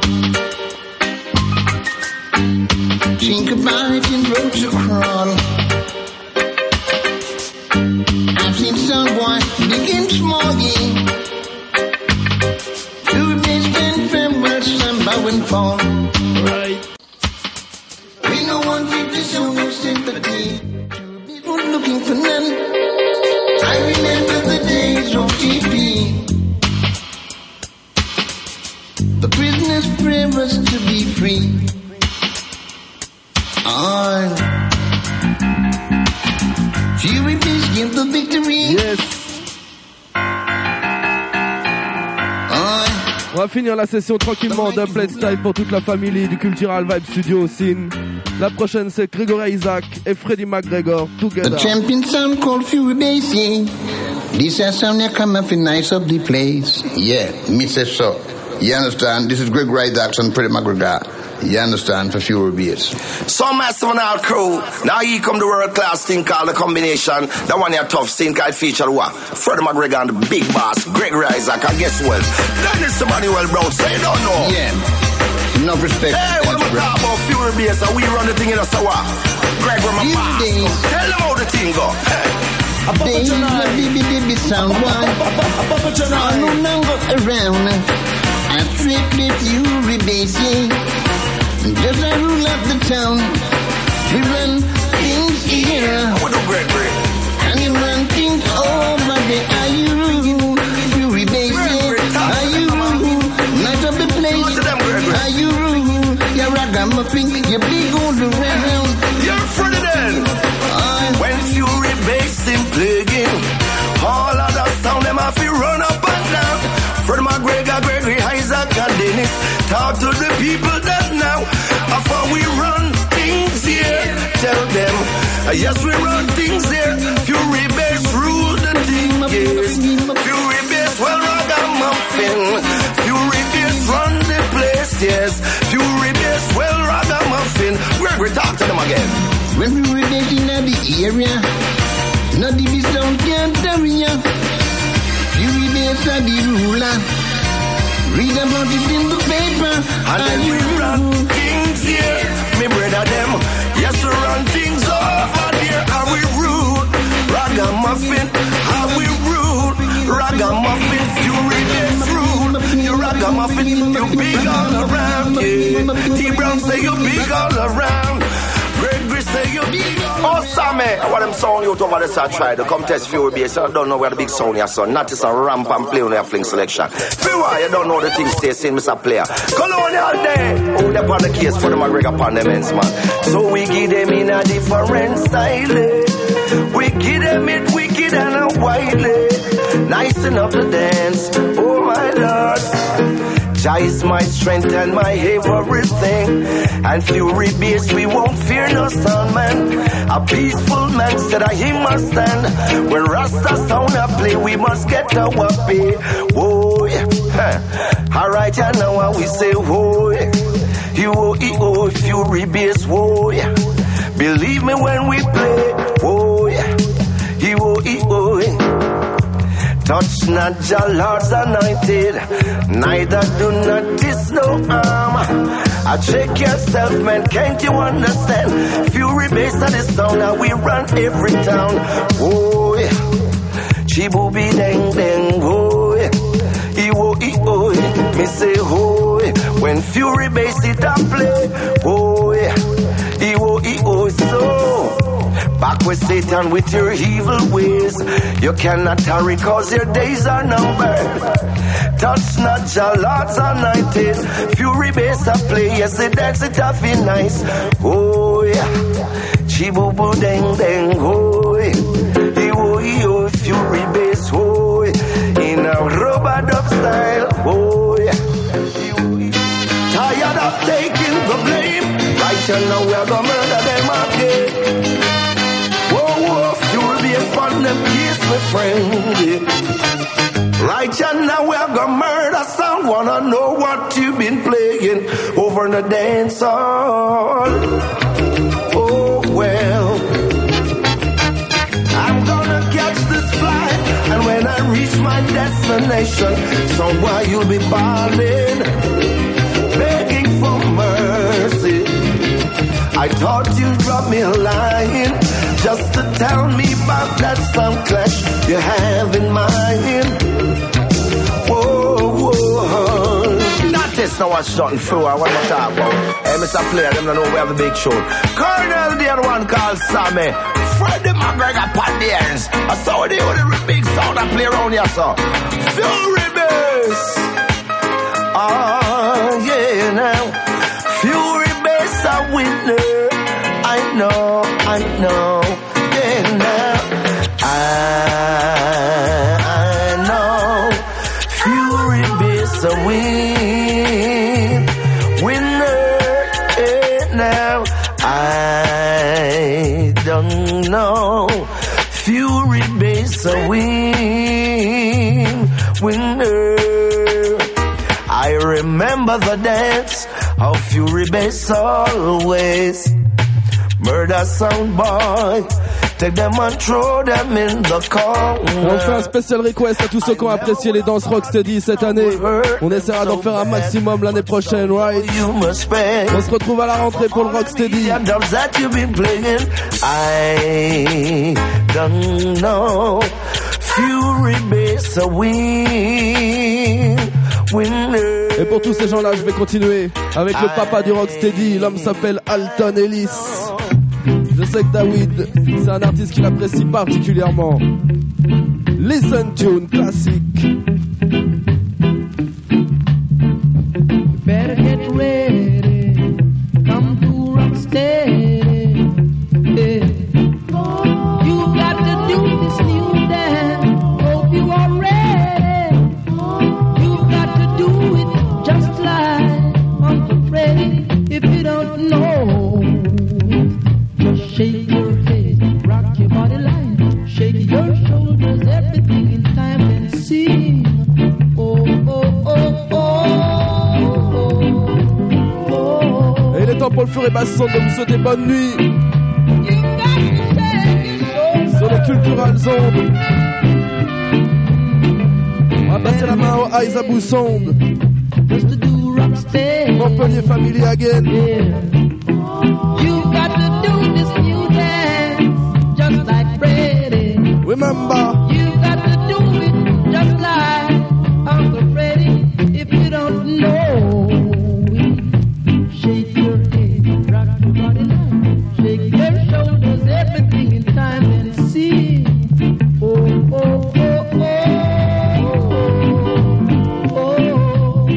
Think about it in road to crawl. I've seen some boy big and small game. Two days spent farewell, some bow and fall. Right. We no one give this so no sympathy. People looking for none. I remember the days of TP. The prisoners pray us to be free. On Fury Beast give the victory. Yes. On va finir la session tranquillement d'un plate style pour toute la famille du Cultural Vibe Studio Sin. La prochaine c'est Gregory Isaac et Freddie McGregor together. The champion sound called Fury Bass, yeah. This is sound that come up in nice of the place. Yeah, me say so. You understand? This is Gregory Isaac and Freddie McGregor. You understand? For Fury Bass. So massive on our crew. Now here come the world class thing called the combination. That one here tough thing called feature what? Freddie McGregor and the big boss, Gregory Isaac. And guess what? That is somebody well brown, so you don't know. Yeah. Enough respect. Hey, what we talk about Fury Bass and we run the thing in us, so what? Gregory my boss. Tell them how the thing go. Days my baby sound one. I no longer around. I strictly Fury Bass, yeah. Just I rule up the town. We run things here. What do Gregory? And you run things over there. Are you rude? Fury Bass, yeah. Are you rude? Night of the place. Are you rude? You're ragamuffin. You're big all around. You're Freddie then. When Fury Bass in playing, all of the sound them have to run up and down. Freddie McGregor, Gregory Isaac and Dennis talk to the people that now. After we run things here, tell them, yes we run things here. Fury Bass rule the thing, yes. Fury Bass, well ragamuffin. Fury Bass run the place, yes. Fury Bass, well ragamuffin. Gregory, talk to them again. When we were dating in the area, not the sound can't carry ya. Fury Bass are the ruler. Read about it in the paper. And then we run things here, me brother them. Yes, we run things over there. Are we rude? Ragamuffin. Are we rude? Ragamuffin. Fury Bass rude. You ragamuffin. You big all around. Yeah. T-Brown say you big all around. Gregory say you big all around. Oh, Sammy, what them sound you over there, so I tried to come test Fury Bass. I don't know where the big sound your son. Not just a ramp and play on your fling selection. Why you don't know the things they say, Mr. Player. Colonial Day. Oh, they're on the case for the McGregor upon them ends, man. So we give them in a different style. We give them it wicked and a wily. Nice enough to dance. Oh, my Lord. Jah is my strength and my everything. And Fury Bass, we won't fear no sound man. A peaceful man said I he must stand. When Rasta sound a play, we must get our pay. Whoa, yeah. Alright, yeah, now we say whoa, yeah. You Fury Bass, whoa, yeah. Believe me when we play, whoa, yeah. You touch not your Lord's anointed, neither do not diss no harm. I check yourself, man, can't you understand? Fury Bass of the sound, now we run every town. Oh, yeah. Chibooby dang dang, oh, yeah. E-oh, yeah. Me say, oh, yeah. When Fury Bass it a play, oh, yeah. E-oh, so. Back with Satan with your evil ways. You cannot tarry cause your days are numbered. Touch not your Lord's anointed. Fury Bass a play, yes, they dance it off in nice. Oh yeah. Chiboo dang dang, oh yeah. E-oh, Fury Bass, oh yeah. In a rubber dub style, oh yeah. Tired of taking the blame. Right now we're gonna murder them again. Fun them kiss my friend, yeah. Right now we're gonna murder sound. Wanna know what you've been playing over in the dance hall? Oh well, I'm gonna catch this flight, and when I reach my destination, somewhere you'll be bawling, begging for mercy. I thought you'd drop me a line just to tell me about that some clash you have in mind. Whoa. Not this, now what's something through. I want to talk about. Hey, Mr. Player, them don't know we have a big show. Colonel, the other one called Sammy. Freddie McGregor, Pandians. I saw the only big sound I play around here, sir. Fury Bass. Oh, yeah, now. Fury Bass, a winner. I know, yeah, now I know, Fury Bass a winner, yeah, now I don't know, Fury Bass a winner. I remember the dance of Fury Bass always. Murder sound boy, take them and throw them in the corner. On fait un special request à tous ceux qui ont apprécié les danses Rocksteady cette année. On essaiera d'en faire un maximum l'année prochaine, right? On se retrouve à la rentrée pour le Rocksteady. I don't know, Fury Bass a winner. Et pour tous ces gens-là, je vais continuer avec le papa du Rocksteady. L'homme s'appelle Alton Ellis. Je sais que David, c'est un artiste qu'il apprécie particulièrement. Listen Tune classique. Better get ready, come to Rocksteady. You got to do this new dance. Hope you are ready. You got to do it just like Uncle Freddie. If you don't know, just shake your head, rock your body line, shake your shoulders, everything in time and sing. Oh, oh, oh, oh, oh, oh. Et il est temps pour le Fury Bass Sound de vous souhaiter bonne nuit. Sur les Cultural Zone. On va passer la main au Aizabou Sound. Montpellier Family again. You got to do this new dance, just like Freddie. Remember, you got to do it just like Uncle Freddie. If you don't know it, shake your head, rock your body line, shake your shoulders, everything in time and see. Oh, oh, oh, oh, oh, oh.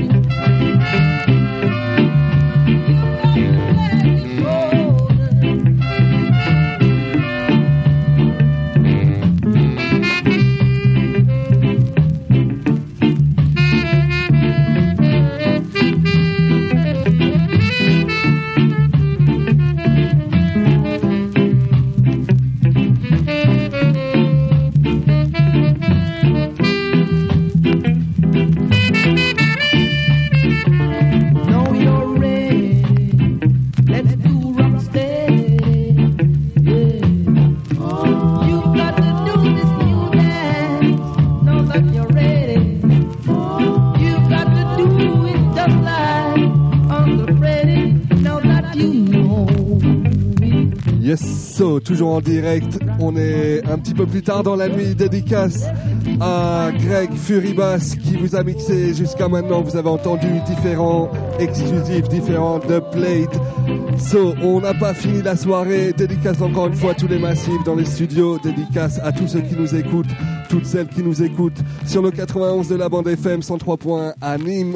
So, toujours en direct, on est un petit peu plus tard dans la nuit, dédicace à Greg Furibass qui vous a mixé jusqu'à maintenant. Vous avez entendu différents exclusifs, différents dubplates. So, on n'a pas fini la soirée. Dédicace encore une fois à tous les massifs dans les studios. Dédicace à tous ceux qui nous écoutent, toutes celles qui nous écoutent sur le 91 de la bande FM 103.1 à Nîmes,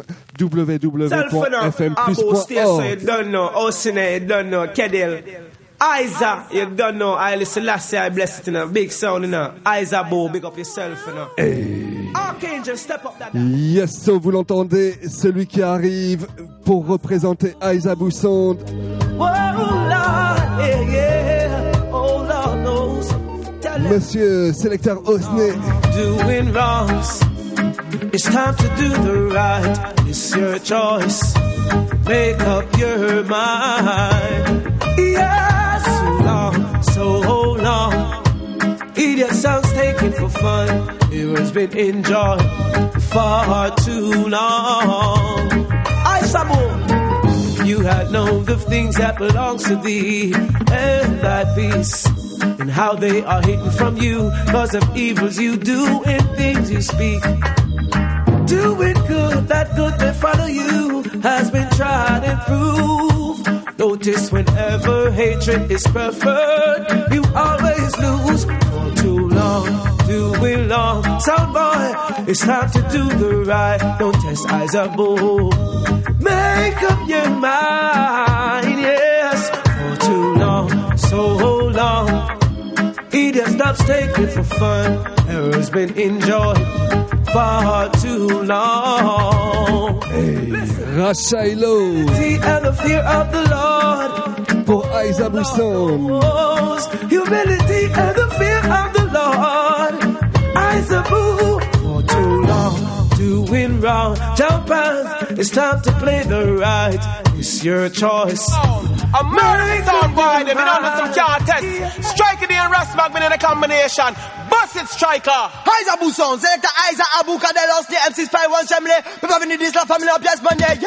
www.fmplus.org. Isa, you don't know. I listen last year, I bless it in a big sound, you know. Isa Bo, big up yourself, you know. Hey. Archangel, step up that. Yes, so vous l'entendez, celui qui arrive pour représenter Isa Bo Sound. Oh Lord, yeah, yeah. Oh Lord knows. Monsieur Sélecteur Osné. Doing wrongs. It's time to do the right. It's your choice. Make up your mind. Yeah, so long, so long. Idiot sounds taken for fun. It has been enjoyed far too long. I Sabo, you had known the things that belongs to thee, and that peace, and how they are hidden from you, cause of evils you do and things you speak. Doing good, that good that follow you has been tried and proved. Notice whenever hatred is preferred, you always lose. For too long, doing long. Sound boy, it's time to do the right. Don't test Isa Bo. Make up your mind, yes. For too long, so long. Idiot stops taking for fun. Error's been enjoyed far too long. Hey, Rachailo. And the fear of the Lord. Pour Isa Bo Sound. Humility and the fear of the Lord. Isa Bo. For too long, doing wrong. Jump out, it's time to play the right. It's your choice. A murder song boy, they been under some can't test. Striker and Rasmak been in a combination. Bust it, Striker. Isa Bo Sound, Selector Isa Abu Kadelos, the MC Spy One Family. People in this la family of Yes Man, yeah.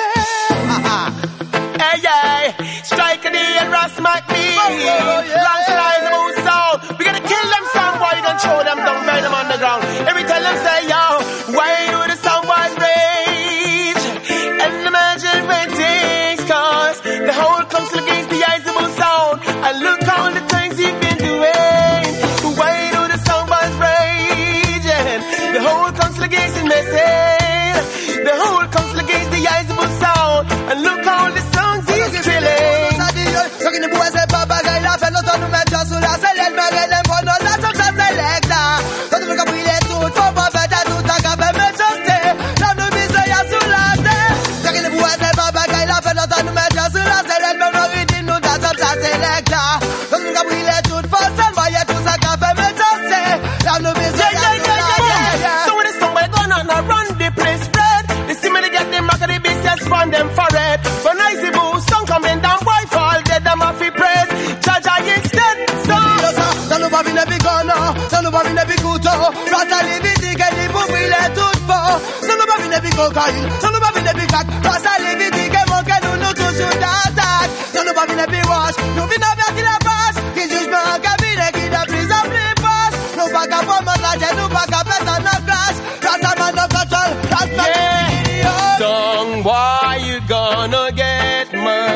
Hey, yeah. Striker and Rasmak me. Alongside Isa Bo Sound. We gonna kill them song boy, you gonna throw them down, burn them on the ground. Every time them say, yo, why do the song boys rage? And imagine when things cause the whole council against the Isa Bo Sound. And look all the things you've been doing. Why do the sound boys rage? The whole council against the message. The whole council against the Isa Bo Sound. And look all the songs he's drilling. Talking the boys say Baba Guy la fait longtemps nous mettre sur la selle elle me regarde pour nous la comme ça c'est lecta. Quand nous capri les tout faut pas faire tout ta café me chanter. La nous mise ya sur la terre. Talking the boys say Baba Guy la fait longtemps nous mettre sur la selle elle me regarde nous la comme ça c'est lecta. Quand nous capri les tout faut ça voyait tout ça café me chanter. La nous mise ya sur la terre. So when the song boy gone on a run the place spread. They see me to get them back of the business from them forehead. When Isa Bo song coming down boy fall dead them off the praise. Jaja instead so. Ça nous va venir bigono, ça nous va venir bigouto. Rasta liviti che li pupille tout fort. Ça nous va venir bicocaine, ça nous va venir bicac. Rasta liviti che mon que nous toujours d'attaque. Ça nous va venir biwash, nous venons verser la passe. Qui jugement en cabine qui de plus en plus passe. Nous pas qu'à prendre la tête, nous pas qu'à faire dans notre place. Rasta man no control, Rasta yeah. Song why you gonna get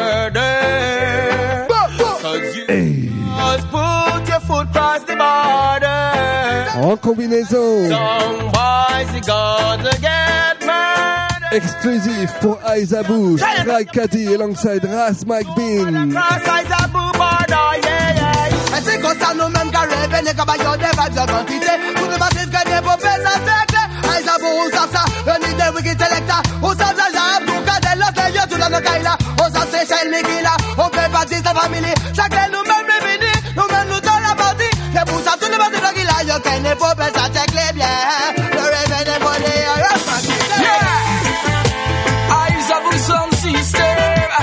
murdered? Cause you just put your foot across the border. En combinaison. Song boys you gonna get murdered. Exclusif pour Isa Bo, Strike Caddy alongside Ras Mike Bean. Cross Isa Bo border, yeah, yeah. Et c'est comme ça nous-mêmes qu'à rêver, n'est qu'à bailler des vibes de quantité. Tout le massif que des pauvres ça c'est Isa Bo, on savent ça, le nid des wicked selecta. On savent ça, j'ai tout cas de l'autre, y'a tout dans nos cailles là. On savent c'est chez Niki là, on fait partie de sa famille. Chaque nous-mêmes les bénis, nous-mêmes nous dans la partie. C'est pour ça tout le monde de la guilla, y'a qu'un des pauvres ça check les biens. Le rêve des bonnets, yeah. Isa Bo Sound System.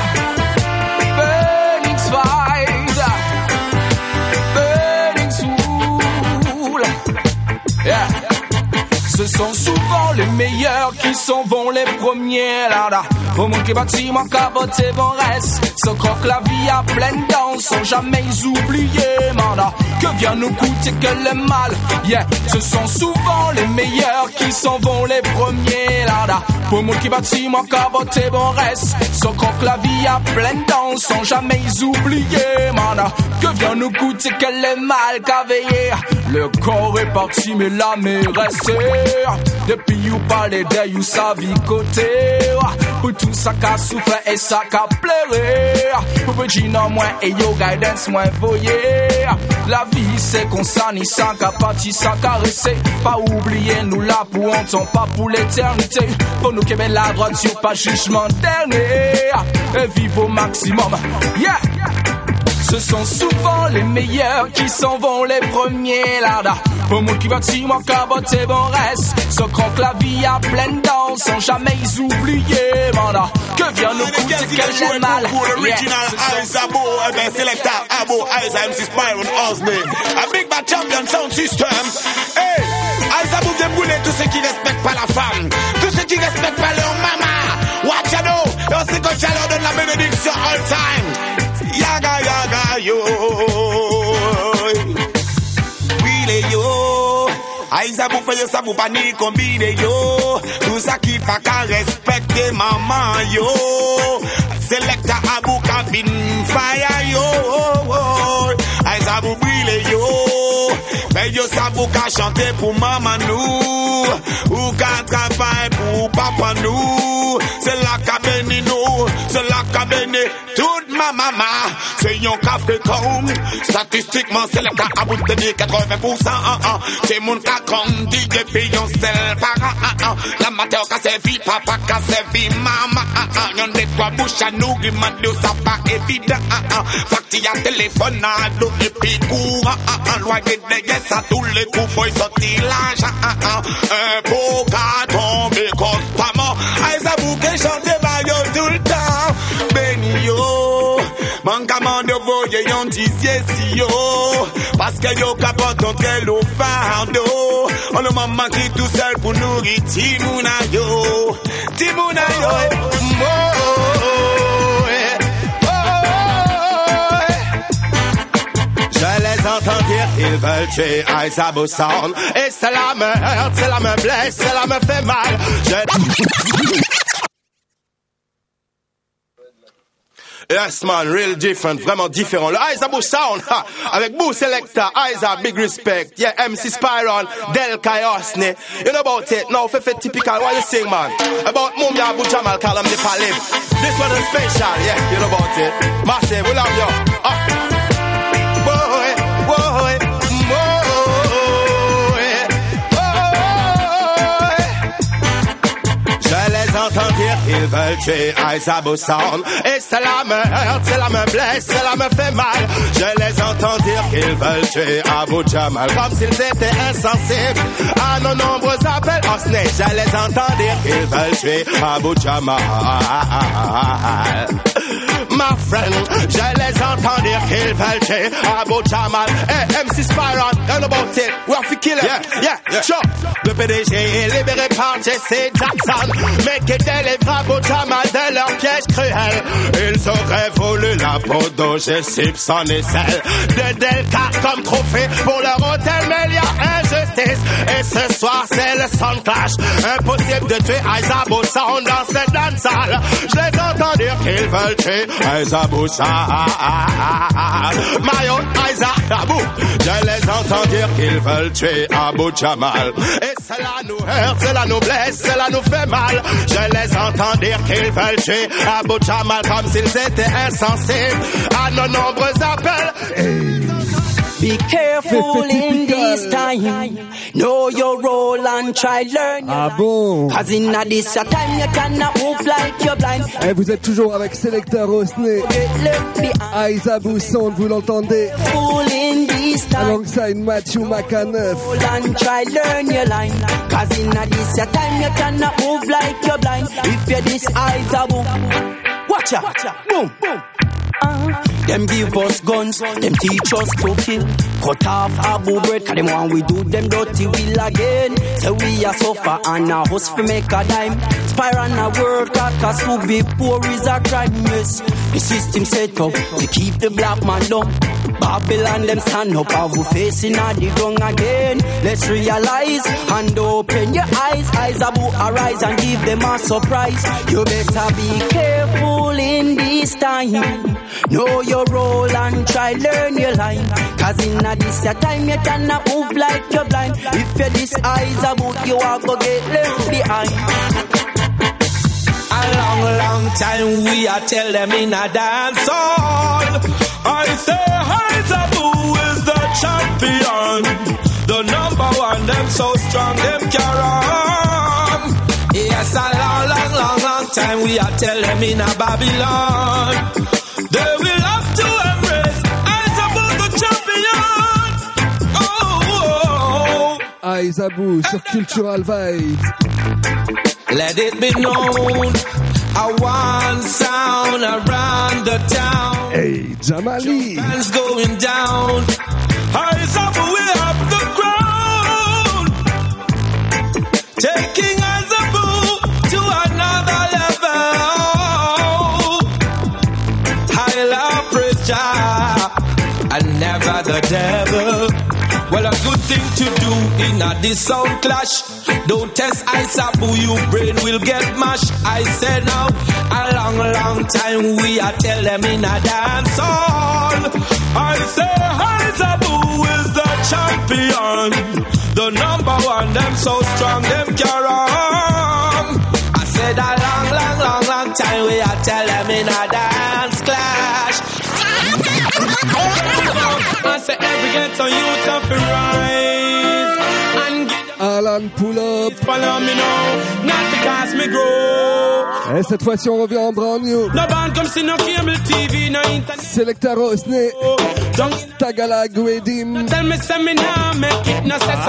Burning Spider. Burning Soul. Yeah. Ce sont souvent les meilleurs qui s'en vont les premiers. Là, là. Au monde qui bâtit mon cabote et bon reste. Ce croque la vie à pleine dents sans jamais oublier. Manda, que vient nous coûter que le mal. Yeah, ce sont souvent les meilleurs qui s'en vont les premiers. Là, là. Au monde qui bâtit mon cabote et bon reste. Ce croque la vie à pleine dents sans jamais oublier. Manda, que vient nous coûter que le mal qu'a veillé. Le corps est parti mais l'âme est restée. Depuis you parlez de you sa vie côté. Pour tout ça qu'a souffert et ça qu'a pleuré. Pour petit non moins et yo guidance moins voyé. La vie c'est qu'on s'en y sans qu'a parti sans caresser. Pas oublier nous là pour on tombe pas pour l'éternité. Pour nous qui met la droiture pas jugement dernier. Et vive au maximum. Yeah. Ce sont souvent les meilleurs qui s'en vont les premiers là-bas. Pour moi qui bâtit mon cabote et bon reste. Se croque la vie à pleine dents sans jamais oublier. Manda, que vient nous coûter quel mal. Original Aizabo, selector Abo, Aiza MC Spyro Osney. A big bad champion sound system. Hey, Aizabo vient brûler tous ceux qui respectent pas la femme. Tous ceux qui respectent pas leur maman. Watch out, know, yo c'est quand leur donne la bénédiction all time. Yaga yaga yo, wile yo. Aïsa vous fait ça vous pas ni combine yo. Tout ça qui fait qu'à respecter maman yo. Selecta Abu Kabin fire yo. Aïsa vous brille yo. Mais yo ça vous qu'à chanter pour maman nous. Ou qu'à travailler pour papa nous. C'est la cabine nous. C'est la cabine toute ma maman. C'est yon café comme. Statistiquement c'est le cas à bout de 80%. C'est mon cas grandi depuis yon sel par la mater qu'a servi papa qu'a servi maman. Yon des trois bouches à nous qui m'a dit ça pas évident. Facti à téléphone à l'eau et puis courant. Loin de déguer ça tous les coups faut y sortir l'argent. Un beau cas tombé constamment. Aïsa vous que chantez par yo tout le temps. Béni yo. Manquement de voyer yon disiez si yo. Parce que yo capote entre l'eau fardeau. On le maman qui tout seul pour nourrir Timouna yo. Timouna yo. Je les entends dire qu'ils veulent tuer Aizabo Sound. Et cela me heurte, cela me blesse, cela me fait mal. Yes man, real different, vraiment différent. Le Aizabo Sound, avec Boo Selector, Aiza, big respect. Yeah, MC Spyron, Del Kaiosne. You know about it? Now, Fefe typical, what you sing man? About Mumia Abu Jamal, Kalam the Palim. This one is special, yeah, you know about it. Massive, we love you. Je les entends dire qu'ils veulent tuer Aizabo Sound. Et cela me heurte, cela me blesse, cela me fait mal. Je les entends dire qu'ils veulent tuer Abu Jamal comme s'ils étaient insensibles à nos nombreux appels Osney. Je les entends dire qu'ils veulent tuer Abu Jamal. My friend, je les entends dire qu'ils veulent tuer Abu Jamal. Hey, MC Spyron, you know about it. We have to kill him. Yeah, sure. Le PDG est libéré par Jesse Jackson. Mais qui délivre Abu Jamal de leur piège cruel. Ils auraient voulu la peau d'O.G. Simpson et celle de Delta comme trophée pour leur hôtel, mais il y a injustice. Et ce soir c'est le sound clash. Impossible de tuer Aizabo Sound dans cette dansale. Je les entends dire qu'ils veulent tuer Aizabo Sound. Mayo, Aiza, Abu. Je les entends dire qu'ils veulent tuer Abu Jamal. Et cela nous heurte, cela nous blesse, cela nous fait mal. Je les entends dire qu'ils veulent tuer Abu Jamal comme s'ils étaient insensibles à nos nombreux appels. Be careful in this time. Know your role and try learn. Ah bon? Cause in this time you cannot move like you're blind. Et vous êtes toujours avec Selector Osney. Aizabo Sound, vous l'entendez? Alongside Matthew McAnuff. And try learn your line. Cause in this time you cannot move like you're blind. If you're this Aizabo, watch out, boom, boom. Them give us guns, them teach us to kill. Cut off Abu bread, cause them want we do them dirty will again. So we a suffer and a hustle for make a dime. Spire and a work hard, cause to be poor is a crime, yes. The system set up to keep the black man down. Babylon them stand up, have we facing at the ground again. Let's realize and open your eyes about arise and give them a surprise. You better be careful in this time. Know your role and try learn your line. Cause in a this your time you cannot move like you're blind. If you this eyes about you are go get left behind. A long time we are tell them in a dance hall. I say Heizabu is the champion, the number one. Them so strong, them carry on. Yes, a long time we are tell them in a Babylon. They will have to embrace Heizabu the champion. Oh. Heizabu sur Cultural Vibes. Let it be known, a one sound around the town. Hey, Jamali. Fans going down. Heizabu, we have the crown. Taking Heizabu to another level. I love praise Jah and never the devil. Well, a good thing to do in a this sound clash. Don't test Heizabu, you brain will get mashed. I say now, a long time we are tell them in a dance hall. I say Heizabu is the champion, the number one. Them so strong, them carry on. I said a long time we are tell them in a dance clash. I say every ghetto youth have to rise and get Alan pull up. Follow me now, not because me grow. Et cette fois-ci on revient en brand new. No band come see no cable TV, no internet. Selecta Rosne. Tagala Gwedim. Tell me say me nah make it no sense.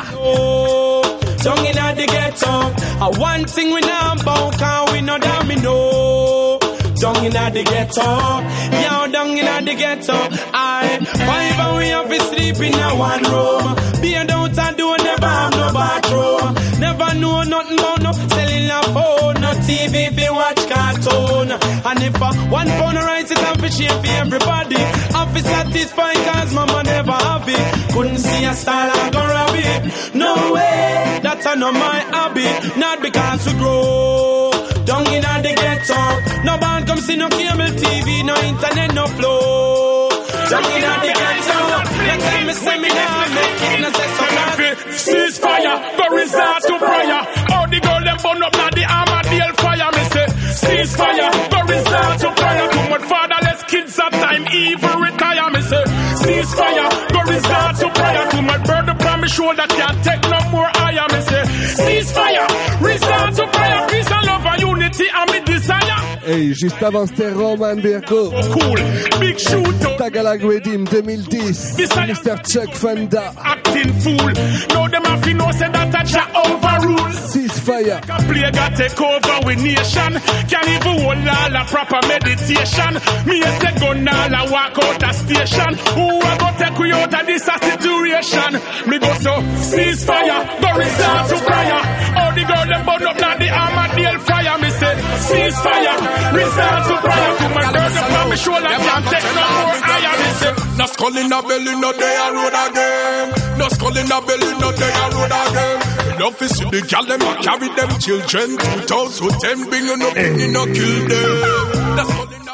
Down inna the ghetto, one thing we nah bout, can we know that me know. Down inna the ghetto, yo, down inna the ghetto. I 5 and we have to sleep in a one room. Be a out and do never have no bathroom. Never know nothing about no selling a phone, no TV if you watch cartoon. And if one phone rise it and fish for everybody, I'll be satisfied cause mama never have it. Couldn't see a style I go rob it. No way, that's not my hobby. Not because we grow down in the ghetto. No band come see no cable TV, no internet, no flow. Down in the ghetto. Next time me say me now make it no say so. Ceasefire, go resort to prayer. All the girl them burn up now the Armadale fire. Me say ceasefire, go resort to prayer. Too much fatherless kids at time evil retire. Me say ceasefire, go resort to prayer. Too much burden upon me shoulder can't take no more higher. Me say ceasefire, resort to prayer. Peace and love and unity and me desire. Hey, juste avant c'était Roman Virgo. Cool, big shoot. Tagala Gwedim 2010. Mr. Chuck Fanda. Acting fool. Now them have to know say that a Jah overrule. Ceasefire. Play got take over with nation. Can't even hold all a proper meditation. Me a say gun all a walk out the station. Who a go take we out of this a situation? Me go so ceasefire, go resort to prayer. All the girl them burn up now the Armadale fire. Me say ceasefire, resort to prayer. To my girl them on me shoulder can't take no more higher. Me say no skull in the belly, no day a road again. No skull in the belly, no day a road again. Love is the gal them a carry them children. 2010 bring no pin no kill them.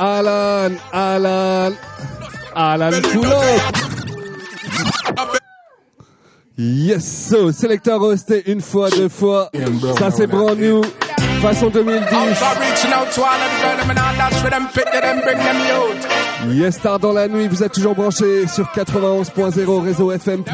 Alan pull up. Yes, so Selecta Rosté une fois, 2 fois. Ça c'est brand new. Façon 2010. Yes, tard dans la nuit, vous êtes toujours branchés sur 91.0 réseau FM+.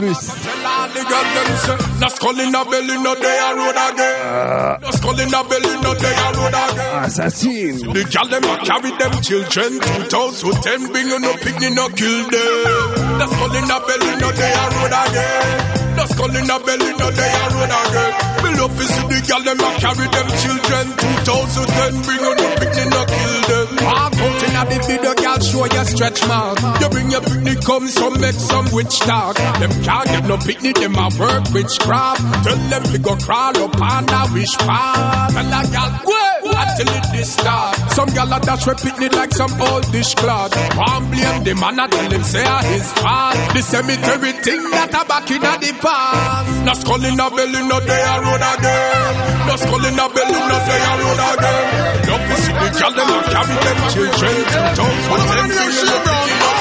Assassin. The gal them a carry them children. 2010 bring no picnic no kill them. The skull in the belly no day a road again. The skull in in a belly, no day I run again. Me love to see the girl, them a carry them children. 2010, bring on the picnic, no kill them. Walk out in a the video, girl, show your stretch mark. You bring your picnic, come some make some witch talk. Them can't get no picnic, them a work witchcraft. Tell them we go crawl up on a wish path. And a girl, wait, until it is start. Some girl a dash with picnic like some old dish cloth. Can't blame the man, I tell him say his fault. The cemetery thing that a back in a the past. No skull in a belly, no day a road again. No skull in a belly, no day a road again. Love to see the girl, them a carry them children. 2010,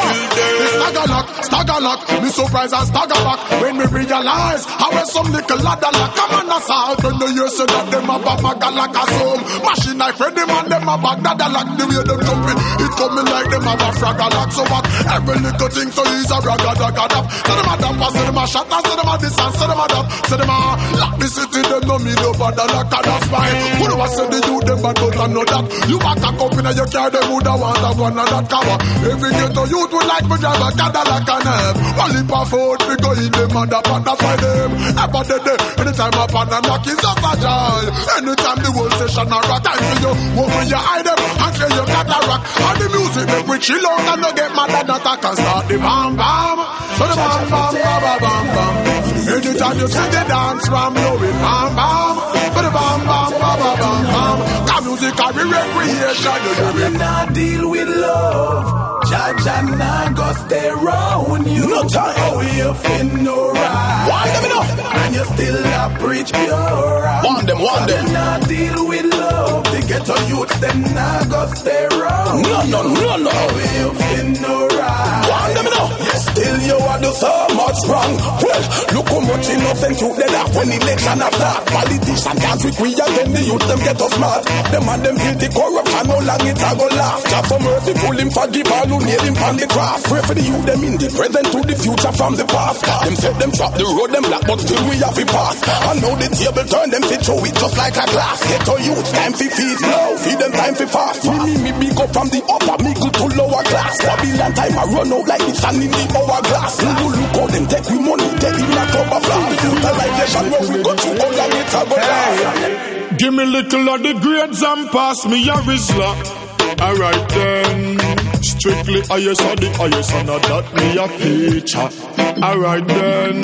Staggerlock, me surprise and stagger back when me realize how some little ladder lock. Come on, assault when the years said that them a bag like a soul. Machine knife ready man, them a bag that lock. The way them jumping, it coming like them have a fraggle lock. So what? Every little thing so he's a ragga. So them a dump, so them a shot, so them a distance, so them a dump, so them a lock the city. Them no me no bad lock and that's fine. Who do I say the youth them bad but I know that. You back a company you carry them woulda want a one and that cover. Every ghetto youth would like me drive a Cadillac and have only for food we go in them and up and that's why them ever the day. Anytime up and a knock is just a joy. Anytime the whole session a rock time for you. Open your eye them and clear your cataract. And the music make we chill out and no get mad and attack and start the bam bam. So the bam bam bam bam bam. Anytime you see the dance from know it bam bam. So the bam bam bam bam bam. That music carry recreation. You not deal with love. Judge and I go stay around you. No time. Oh, you feel no right. Why them enough? And you still a preach pure. Want them. You not deal with love. The ghetto youth them not go stay around. No. Oh, you feel no right. Want them enough? Yes, still you are do so much wrong. Well, look how much innocent youth they have when election after. Politicians can't trick we again. The youth them get us mad. Them and them guilty corruption. How long it a go laugh? Jah for mercy, full him forgive all who nail him on the cross. Pray for the youth them in the present to the future from the past. Them set them trap the road them black, but still we have to pass. And now the table turn them fit show it just like a glass. Get to youth time for feed now, feed them time for fast. Me big up from the upper, me go to lower class. Babylon time I run out like the sun in the hourglass. You look how them take we money, take in a club of flash. Utilization where we go to all of it a go down. Give me little of the grades and pass me a Rizla. Alright then. Strictly highest of the highest, and that me a feature. Alright then.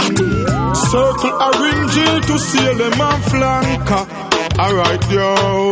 Circle a ring G to seal them and flanker. Alright yo.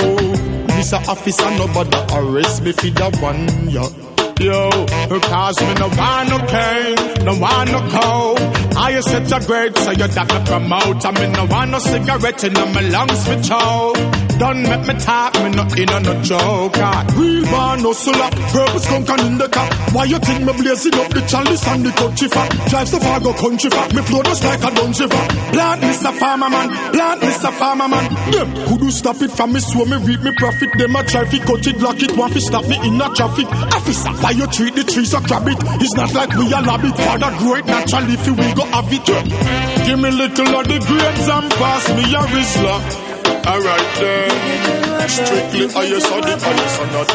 Mr. Officer nobody arrest me for that one yo. Yo, because me no want no cane, no want no coke. I set a grade so you that me promote. I me no want no cigarette in my lungs for choke. Don't make me talk, me no in on no joke. Real man no solar, purpose gun in the car. Why you think me blazing up the chalice and the country fat? Drive so far go country fat, me flow just like a dungeon fat. Plant Mr. Farmer man, plant Mr. Farmer man. Them could you stop it from me so me reap me profit. Them a try fi cut it, lock it, want fi stop me in a traffic. Officer, why you treat the trees a crab it? It's not like we a lab it. Father grow it naturally fi we go have it. Give me little of the grades and pass me a Rizla. Alright then. Strictly highest of the highest, and not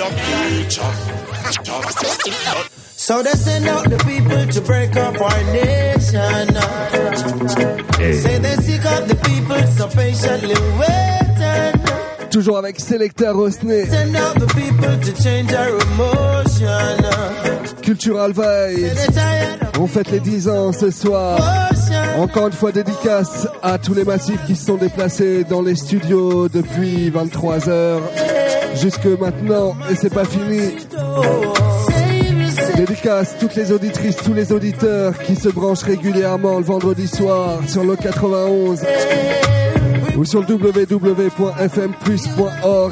that me a feature. So they send out the people to break up our nation. Say they seek out the people so patiently waiting. Toujours avec Selecta Rosnay. Send out the people to change our emotion. Cultural Vibes. On fête les 10 ans ce soir. Encore une fois dédicace à tous les massifs qui se sont déplacés dans les studios depuis 23h jusque maintenant et c'est pas fini. Dédicace toutes les auditrices, tous les auditeurs qui se branchent régulièrement le vendredi soir sur le 91 ou sur le www.fmplus.org.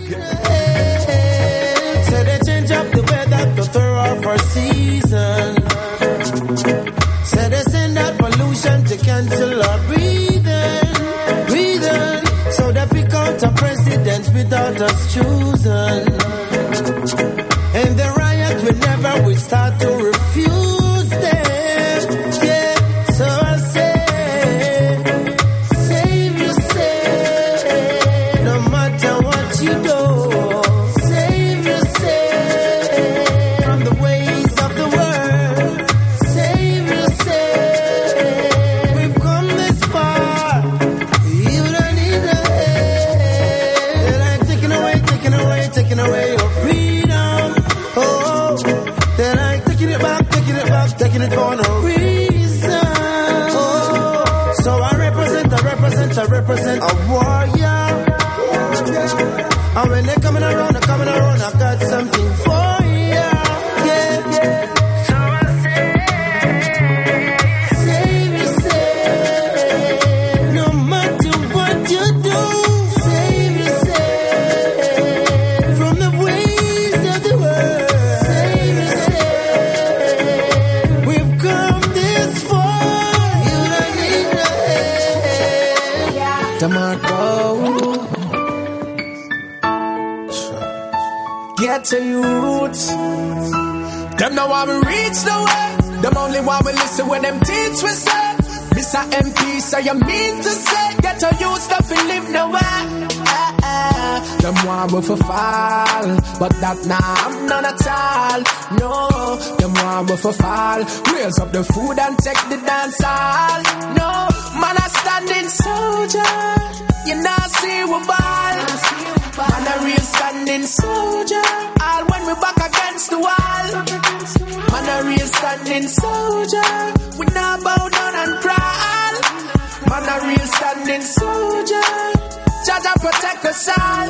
So they change up the weather to throw off our season. So they send out pollution to cancel our breathing. So they pick out a president without us choosing. And the riot whenever we start to refuse them. Yeah, so I say, save yourself, no matter what you do. Save yourself from the ways of the world. Save yourself. We've come this far. I represent a warrior. And when they're coming around, I got something for ya. Yeah, yeah. Get to you roots. Them know how we reach the way. Them only want we listen when them teach we say. Mr. MP, so you mean to say get to you stuff and live no way. Them want we for fall, but that I'm none at all. No, them want we for fall. Raise up the food and take the dance hall. No, man a standing soldier. You not see we ball. Man a real standing soldier. All when we back against the wall. Man a real standing soldier. We not bow down and crawl. Man a real standing soldier. Jaja protect us all.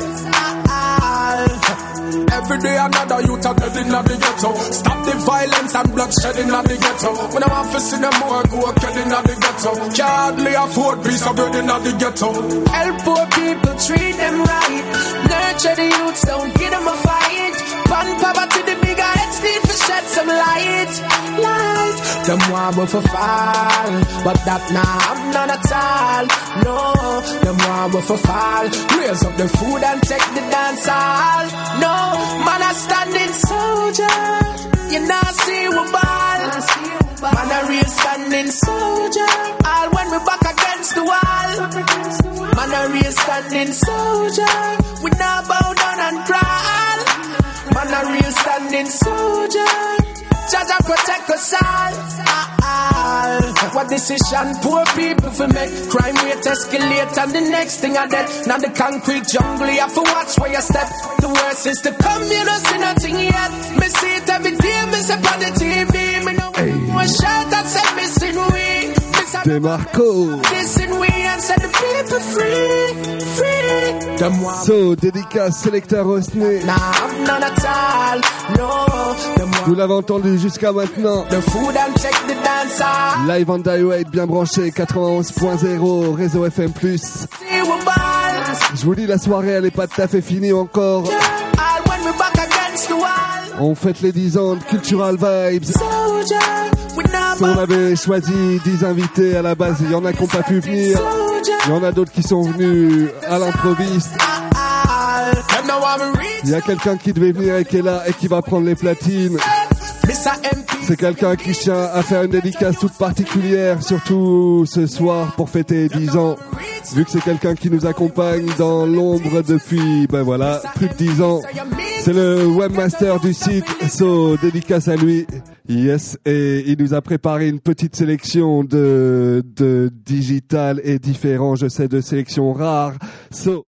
Every day another youth are dead in the ghetto. Stop the violence and bloodshed in the ghetto. When I want to see them more go get in the ghetto. Can't hardly afford piece of bread in the ghetto. Help poor people, treat them right. Nurture the youths, don't give them a fight. Pan poverty, the bigger heads need to shed some light. Light. Them want me for fall, but that I'm none at all. No, them want me for fall. Raise up the food and take the dance hall. No, man a standing soldier. You not see we ball. Man a real standing soldier. All when we back against the wall. Man a real standing soldier. We not bow down and crawl. Man a real standing soldier. Jaja protect us all. What decision poor people for make? Crime rate escalate and the next thing I dead. Now the concrete jungle, you have to watch where you step. The worst is to come, you don't see nothing yet. Me see it every day, me see on the TV. Me know one shot that said missing we. DeMarco. Missing we and set the people free, free. So, dédicace Selecta Rosné. Nah, I'm not at all, no. Vous l'avez entendu jusqu'à maintenant. The food and check the dancer. Live on Direct, bien branché, 91.0, réseau FM+. Je vous dis, la soirée, elle est pas tout à fait finie encore. On fête les 10 ans de Cultural Vibes. On avait choisi 10 invités à la base. Il y en a qui n'ont pas pu venir. Il y en a d'autres qui sont venus à l'improviste. Il y a quelqu'un qui devait venir et qui est là et qui va prendre les platines. C'est quelqu'un qui tient à faire une dédicace toute particulière, surtout ce soir pour fêter 10 ans. Vu que c'est quelqu'un qui nous accompagne dans l'ombre depuis, plus de 10 ans. C'est le webmaster du site, so dédicace à lui. Yes, et il nous a préparé une petite sélection de digital et différents, de sélections rares. So